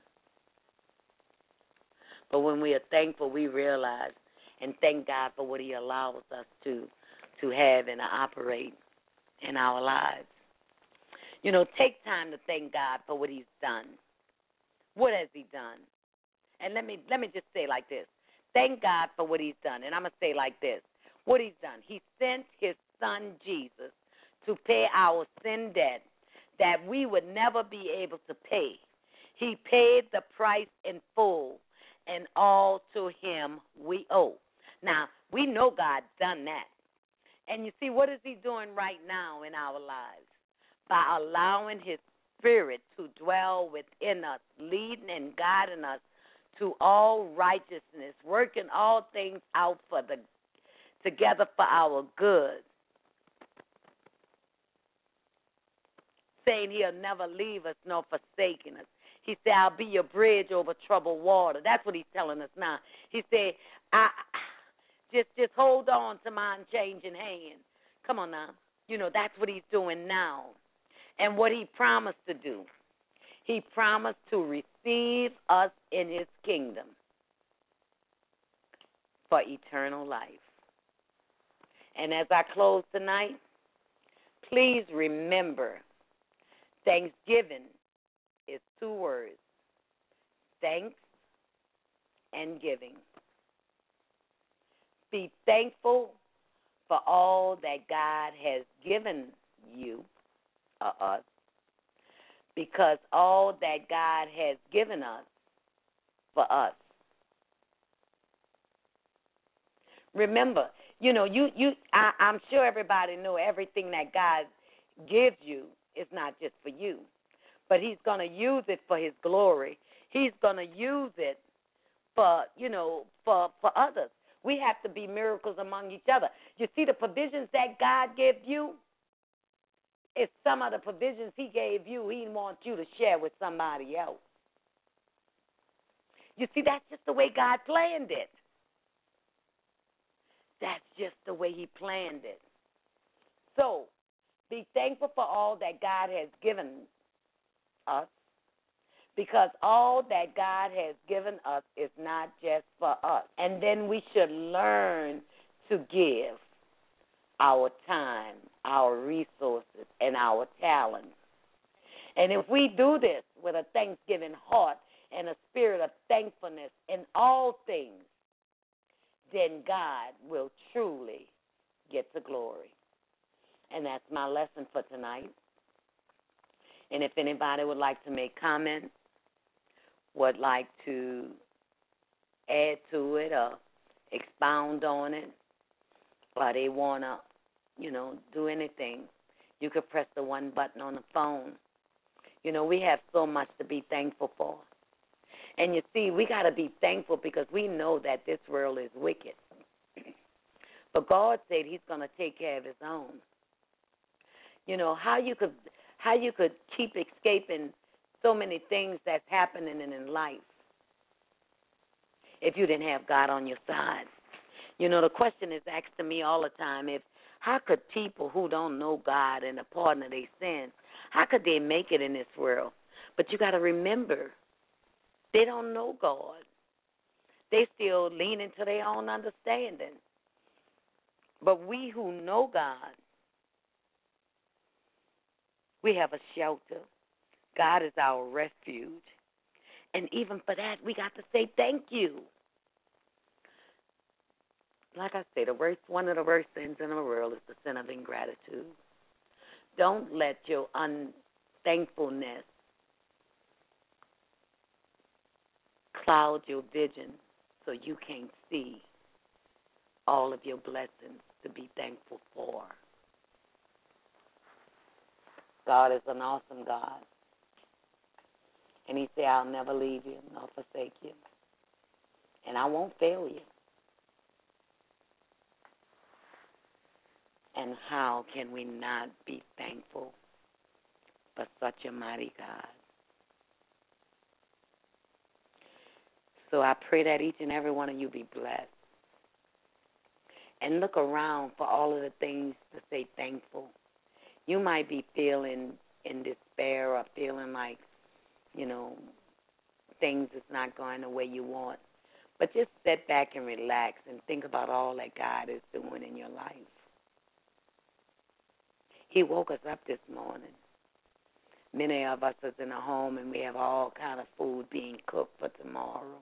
But when we are thankful, we realize and thank God for what he allows us to have and to operate in our lives. You know, take time to thank God for what he's done. What has he done? And let me just say like this. Thank God for what he's done. And I'm going to say like this. What he's done. He sent his son Jesus to pay our sin debt that we would never be able to pay. He paid the price in full, and all to him we owe. Now, we know God's done that. And you see, what is he doing right now in our lives? By allowing his Spirit to dwell within us, leading and guiding us to all righteousness, working all things out together for our good, saying he'll never leave us nor forsaken us. He said, I'll be your bridge over troubled water. That's what he's telling us now. He said, just hold on to my unchanging hand. Come on now. You know, that's what he's doing now. And what he promised to do. He promised to receive us in his kingdom for eternal life. And as I close tonight, please remember, Thanksgiving is 2 words, thanks and giving. Be thankful for all that God has given you or us, because all that God has given us for us. Remember, you know, I'm sure everybody know everything that God gives you is not just for you, but he's going to use it for his glory. He's going to use it for, you know, for others. We have to be miracles among each other. You see, the provisions that God gave you, it's some of the provisions he gave you, he wants you to share with somebody else. You see, that's just the way God planned it. That's just the way he planned it. So, be thankful for all that God has given us, because all that God has given us is not just for us. And then we should learn to give our time, our resources, and our talents. And if we do this with a thanksgiving heart and a spirit of thankfulness in all things, then God will truly get the glory. And that's my lesson for tonight. And if anybody would like to make comments, would like to add to it or expound on it, or they want to, you know, do anything, you could press the 1 button on the phone. You know, we have so much to be thankful for. And you see, we got to be thankful because we know that this world is wicked. But God said he's going to take care of his own. You know, how you could keep escaping so many things that's happening in life if you didn't have God on your side. You know, the question is asked to me all the time, how could people who don't know God and the pardon of their sins, how could they make it in this world? But you got to remember, they don't know God. They still lean into their own understanding. But we who know God, we have a shelter. God is our refuge. And even for that, we got to say thank you. Like I say, one of the worst sins in the world is the sin of ingratitude. Don't let your unthankfulness cloud your vision so you can't see all of your blessings to be thankful for. God is an awesome God. And he said, I'll never leave you nor forsake you. And I won't fail you. And how can we not be thankful for such a mighty God? So I pray that each and every one of you be blessed. And look around for all of the things to say thankful. You might be feeling in despair or feeling like, you know, things is not going the way you want. But just sit back and relax and think about all that God is doing in your life. He woke us up this morning. Many of us is in a home and we have all kind of food being cooked for tomorrow.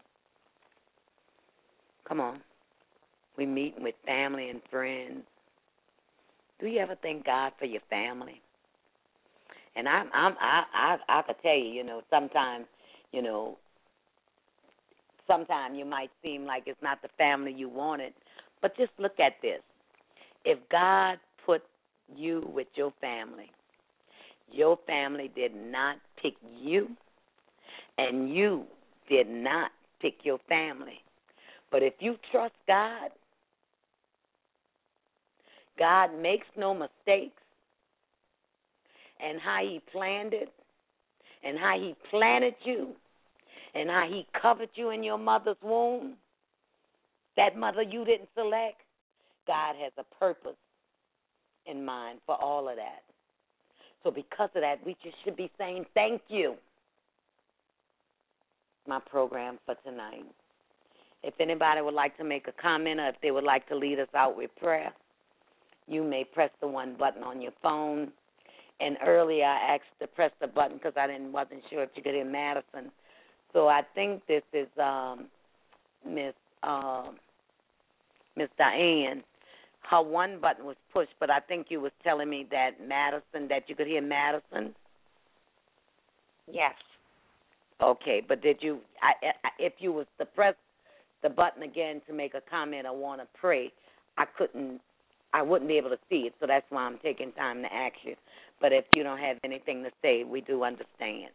Come on. We meeting with family and friends. Do you ever thank God for your family? And I could tell you, sometimes, sometimes you might seem like it's not the family you wanted, but just look at this. If God put you with your family did not pick you, and you did not pick your family. But if you trust God, God makes no mistakes, and how He planned it, and how He planted you, and how He covered you in your mother's womb, that mother you didn't select, God has a purpose in mind for all of that. So because of that, we just should be saying thank you. My program for tonight. If anybody would like to make a comment or if they would like to lead us out with prayer, you may press the one button on your phone. And earlier I asked to press the button because I wasn't sure if you could hear Madison. So I think this is Miss Diane. Her one button was pushed, but I think you was telling me that that you could hear Madison? Yes. Okay, but did you, if you was to press the button again to make a comment or want to pray, I wouldn't be able to see it, so that's why I'm taking time to ask you. But if you don't have anything to say, we do understand.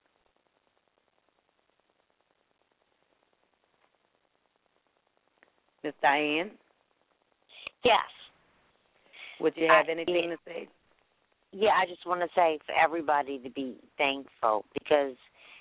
Miss Diane? Yes. Would you have anything to say? Yeah, I just want to say for everybody to be thankful because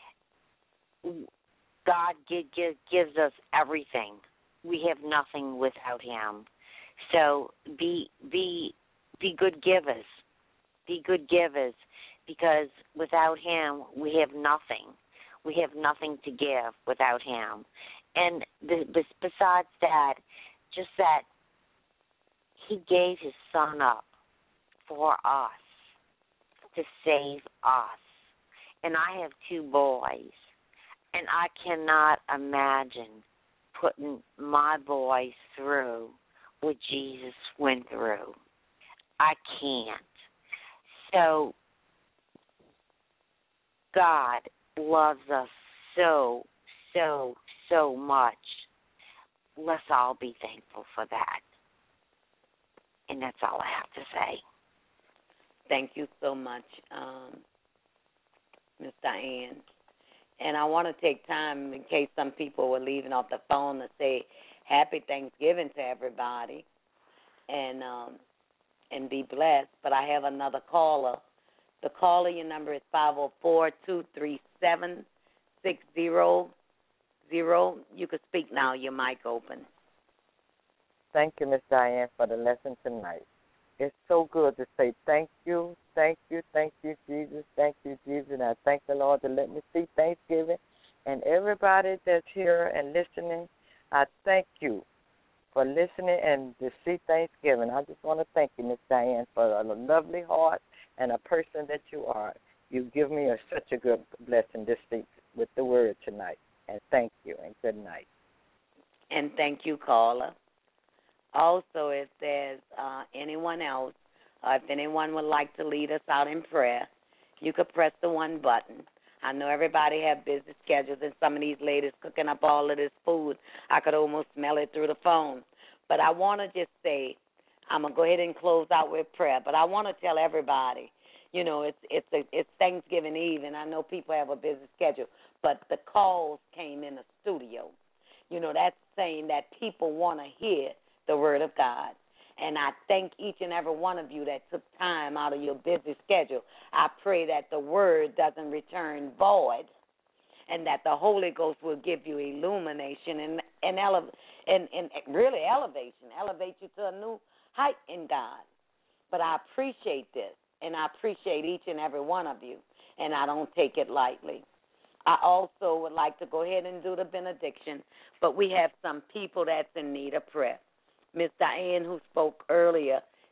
God gives us everything. We have nothing without Him. So be good givers. Be good givers because without Him we have nothing. We have nothing to give without Him. And besides that, just that He gave His Son up for us to save us. And I have 2 boys, and I cannot imagine putting my boys through what Jesus went through. I can't. So God loves us so, so, so much. Let's all be thankful for that. And that's all I have to say. Thank you so much, Ms. Diane. And I want to take time, in case some people were leaving off the phone, to say Happy Thanksgiving to everybody and be blessed. But I have another caller. The caller, your number is 504-237-6000. You can speak now. Your mic open. Thank you, Miss Diane, for the lesson tonight. It's so good to say thank you, thank you, thank you, Jesus, thank you, Jesus. And I thank the Lord to let me see Thanksgiving. And everybody that's here and listening, I thank you for listening and to see Thanksgiving. I just want to thank you, Miss Diane, for a lovely heart and a person that you are. You give me such a good blessing this week with the word tonight. And thank you, and good night. And thank you, caller. Also, if there's anyone else, if anyone would like to lead us out in prayer, you could press the one button. I know everybody have busy schedules, and some of these ladies cooking up all of this food. I could almost smell it through the phone. But I want to just say, I'm going to go ahead and close out with prayer, but I want to tell everybody, it's Thanksgiving Eve, and I know people have a busy schedule, but the calls came in the studio. That's saying that people want to hear the word of God. And I thank each and every one of you that took time out of your busy schedule. I pray that the word doesn't return void and that the Holy Ghost will give you illumination and really elevate you to a new height in God. But I appreciate this, and I appreciate each and every one of you, and I don't take it lightly. I also would like to go ahead and do the benediction, but we have some people that's in need of prayer. Miss Diane, who spoke earlier,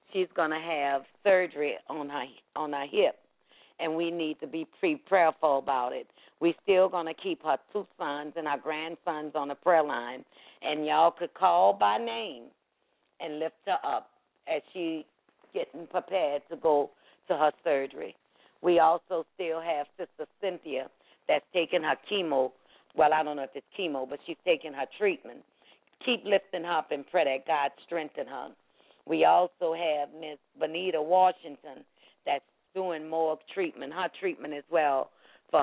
she's going to have surgery on her hip, and we need to be prayerful about it. We still going to keep her 2 sons and our grandsons on the prayer line, and y'all could call by name and lift her up as she getting prepared to go to her surgery. We also still have Sister Cynthia that's taking her chemo. Well, I don't know if it's chemo, but she's taking her treatment. Keep lifting her up in prayer that God strengthen her. We also have Miss Bonita Washington that's doing more treatment, her treatment as well for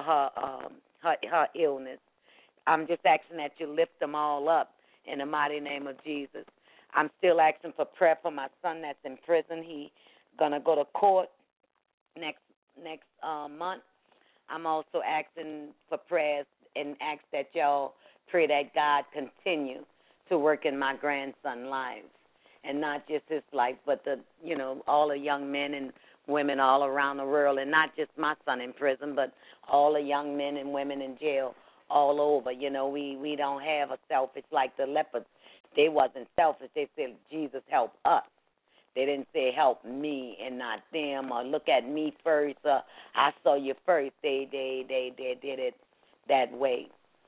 her illness. I'm just asking that you lift them all up in the mighty name of Jesus. I'm still asking for prayer for my son that's in prison. He's going to go to court next month. I'm also asking for prayers and ask that y'all pray that God continue to work in my grandson's life, and not just his life, but all the young men and women all around the world, and not just my son in prison, but all the young men and women in jail all over. We don't have a selfish like the lepers. They wasn't selfish. They said, Jesus, help us. They didn't say help me and not them, or look at me first, or I saw you first. They did it that way.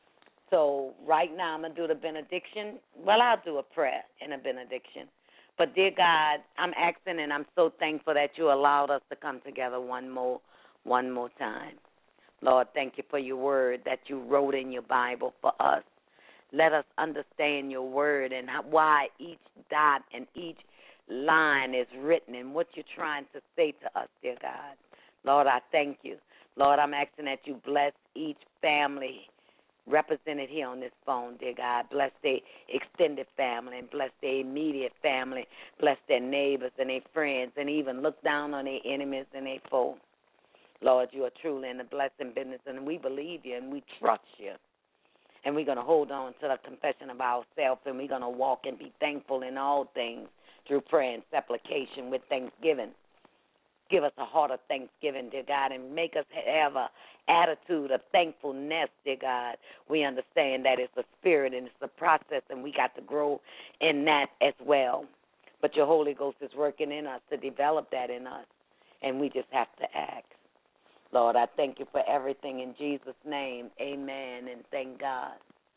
So right now I'm going to do the benediction. Well, I'll do a prayer and a benediction. But, dear God, I'm asking and I'm so thankful that you allowed us to come together one more time. Lord, thank you for your word that you wrote in your Bible for us. Let us understand your word and why each dot and each line is written and what you're trying to say to us, dear God. Lord, I thank you. Lord, I'm asking that you bless each family represented here on this phone, dear God. Bless their extended family and bless their immediate family. Bless their neighbors and their friends, and even look down on their enemies and their foes. Lord, you are truly in the blessing business, and we believe you and we trust you. And we're going to hold on to the confession of ourselves, and we're going to walk and be thankful in all things through prayer and supplication with thanksgiving. Give us a heart of thanksgiving, dear God, and make us have an attitude of thankfulness, dear God. We understand that it's a spirit and it's a process, and we got to grow in that as well. But your Holy Ghost is working in us to develop that in us, and we just have to act. Lord, I thank you for everything in Jesus' name. Amen, and thank God.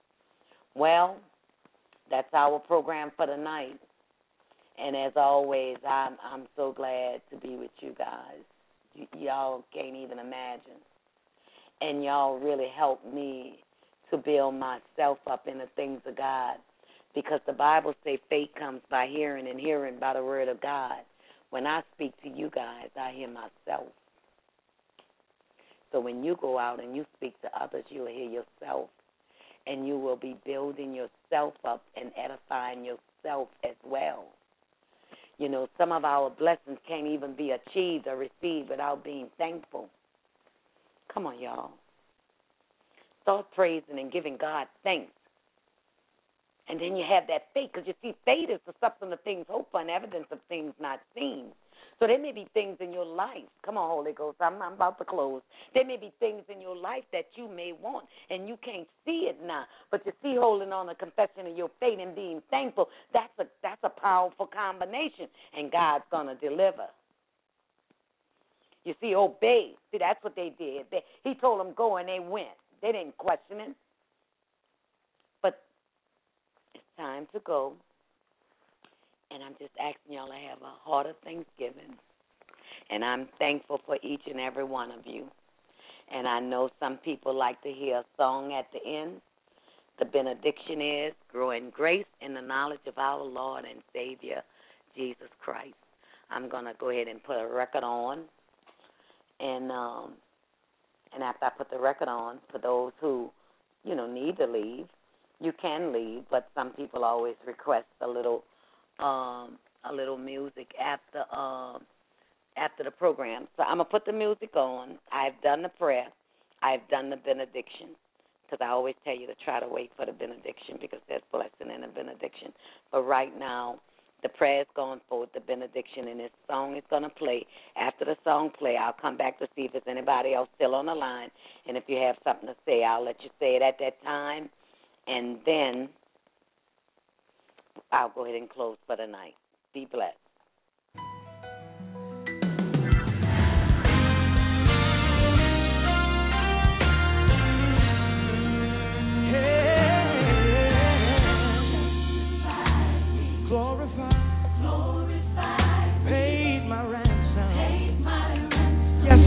Well, that's our program for tonight. And as always, I'm so glad to be with you guys. Y'all can't even imagine. And y'all really helped me to build myself up in the things of God, because the Bible says faith comes by hearing and hearing by the word of God. When I speak to you guys, I hear myself. So when you go out and you speak to others, you'll hear yourself, and you will be building yourself up and edifying yourself as well. Some of our blessings can't even be achieved or received without being thankful. Come on, y'all. Start praising and giving God thanks. And then you have that faith, because you see, faith is the substance of things hoped for and evidence of things not seen. So there may be things in your life. Come on, Holy Ghost, I'm about to close. There may be things in your life that you may want, and you can't see it now. But you see, holding on a confession of your faith and being thankful, that's a powerful combination, and God's going to deliver. You see, obey. See, that's what they did. He told them go, and they went. They didn't question it. But it's time to go. And I'm just asking y'all to have a heart of thanksgiving. And I'm thankful for each and every one of you. And I know some people like to hear a song at the end. The benediction is, grow in grace and the knowledge of our Lord and Savior, Jesus Christ. I'm going to go ahead and put a record on. And after I put the record on, for those who, need to leave, you can leave. But some people always request a little music after the program. So I'm going to put the music on. I've done the prayer. I've done the benediction, because I always tell you to try to wait for the benediction, because there's blessing in the benediction. But right now, the prayer is going forward, the benediction, and this song is going to play. After the song play, I'll come back to see if there's anybody else still on the line. And if you have something to say, I'll let you say it at that time. And then I'll go ahead and close for the night. Be blessed.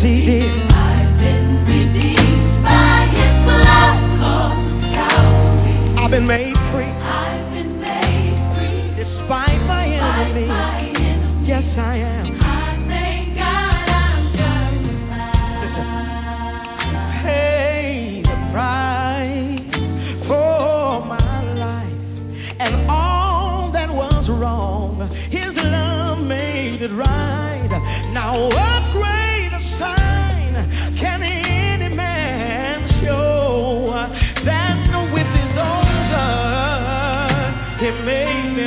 he did. I've been redeemed by his blood on Calvary. I've been made free I've been made free despite my by enemies. my enemies. Yes, I am. I thank God I'm justified. Pay the price for my life and all that was wrong. His love made it right. Now what greater sign can any man show than with his own blood he made me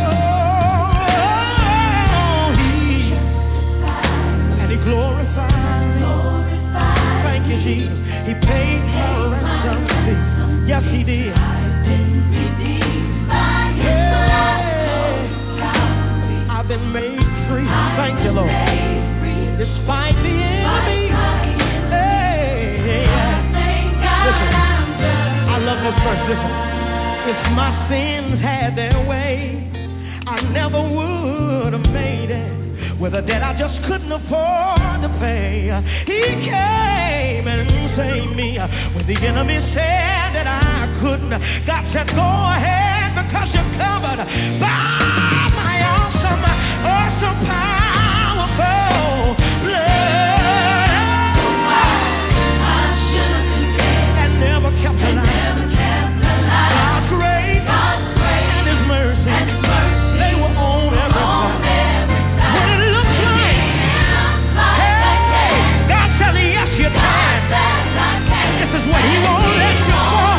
whole? And he glorified. Thank you, Jesus. He paid my ransom fee. Yes, he did. I've been redeemed by his blood on Calvary. I've been made free. Thank you, Lord. Made free Despite the enemy. by my enemies. Hey, Thank God listen. I'm justified. I love this verse. Listen. If my sins had their way, I never would have made it with a debt I just couldn't afford to pay. He came and saved me when the enemy said that I couldn't. God said, go ahead because you're covered by my awesome, awesome, powerful blood. I should have been dead And never kept and alive. never kept alive. God's grace God's grace and His mercy, and His mercy they were on every on side. every When side. it looked like, hey, God said, yes, you can. This is what He won't let you fall.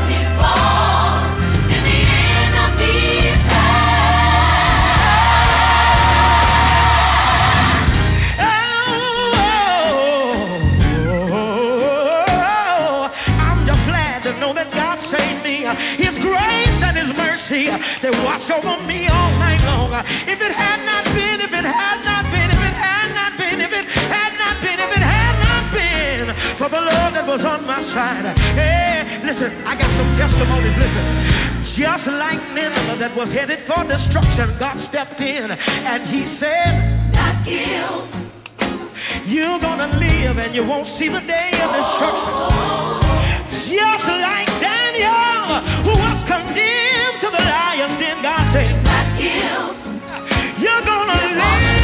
I'm just glad to know that God saved me. His grace and His mercy, they watch over me all night long. If it had not been, if it had not been, if it had not been, if it had not been, if it had not been for the Lord that was on my side. Hey, listen, I got some testimonies. Listen, just like Nineveh that was headed for destruction, God stepped in and He said, Not killed. you're gonna live and you won't see the day of destruction. Just like Daniel, who was condemned to the lion's den, God said, Not killed. you're gonna live.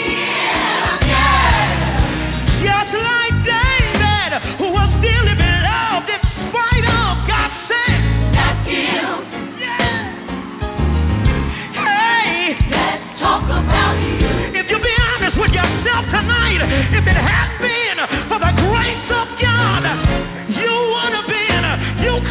Just like David, who was dearly beloved in spite of, God said, Not killed. hey, Let's talk about you. if you be honest with yourself tonight, if it hadn't been for the grace of God, you would have been, you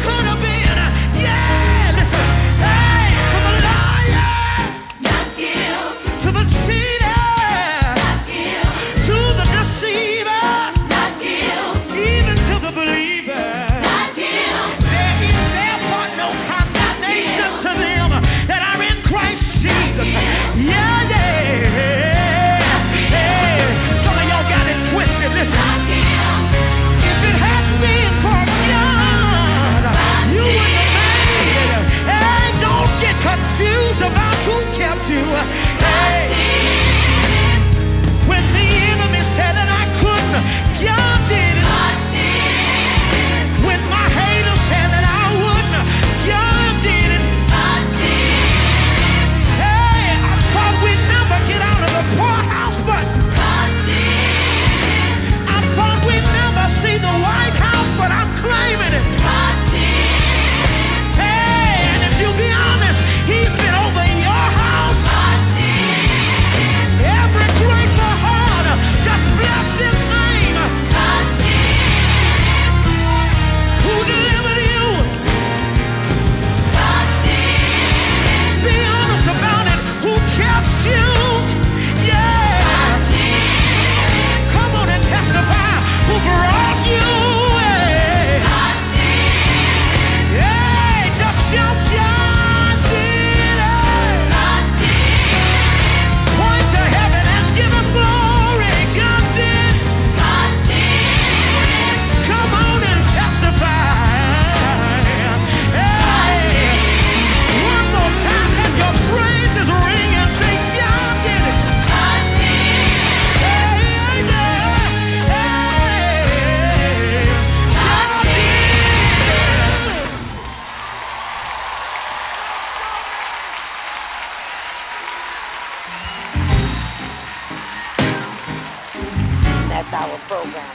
that's our program.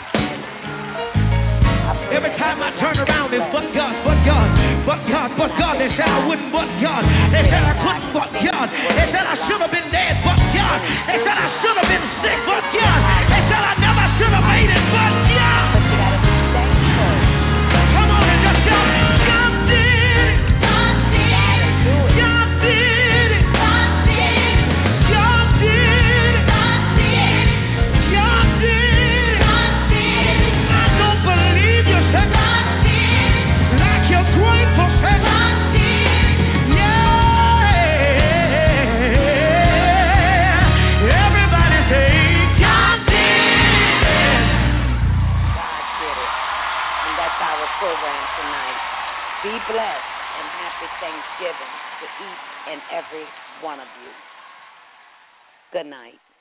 Every time I turn around, it's but God, but God, but God, but God. They said I wouldn't, but God. They said I couldn't, but God. They said I should have been dead, but God. They said I should have been sick, but God. They said I never should have made it, but God. But you gotta be thankful. Come on and just shout, God did it. God did it. God did it. God did it. God did it. God did it. God did it. God did it. I don't believe you said God did it. like you're grateful, said God did it. yeah. Everybody say, God did it. God did it. And that's our program tonight. Be blessed and happy Thanksgiving to each and every one of you. Good night.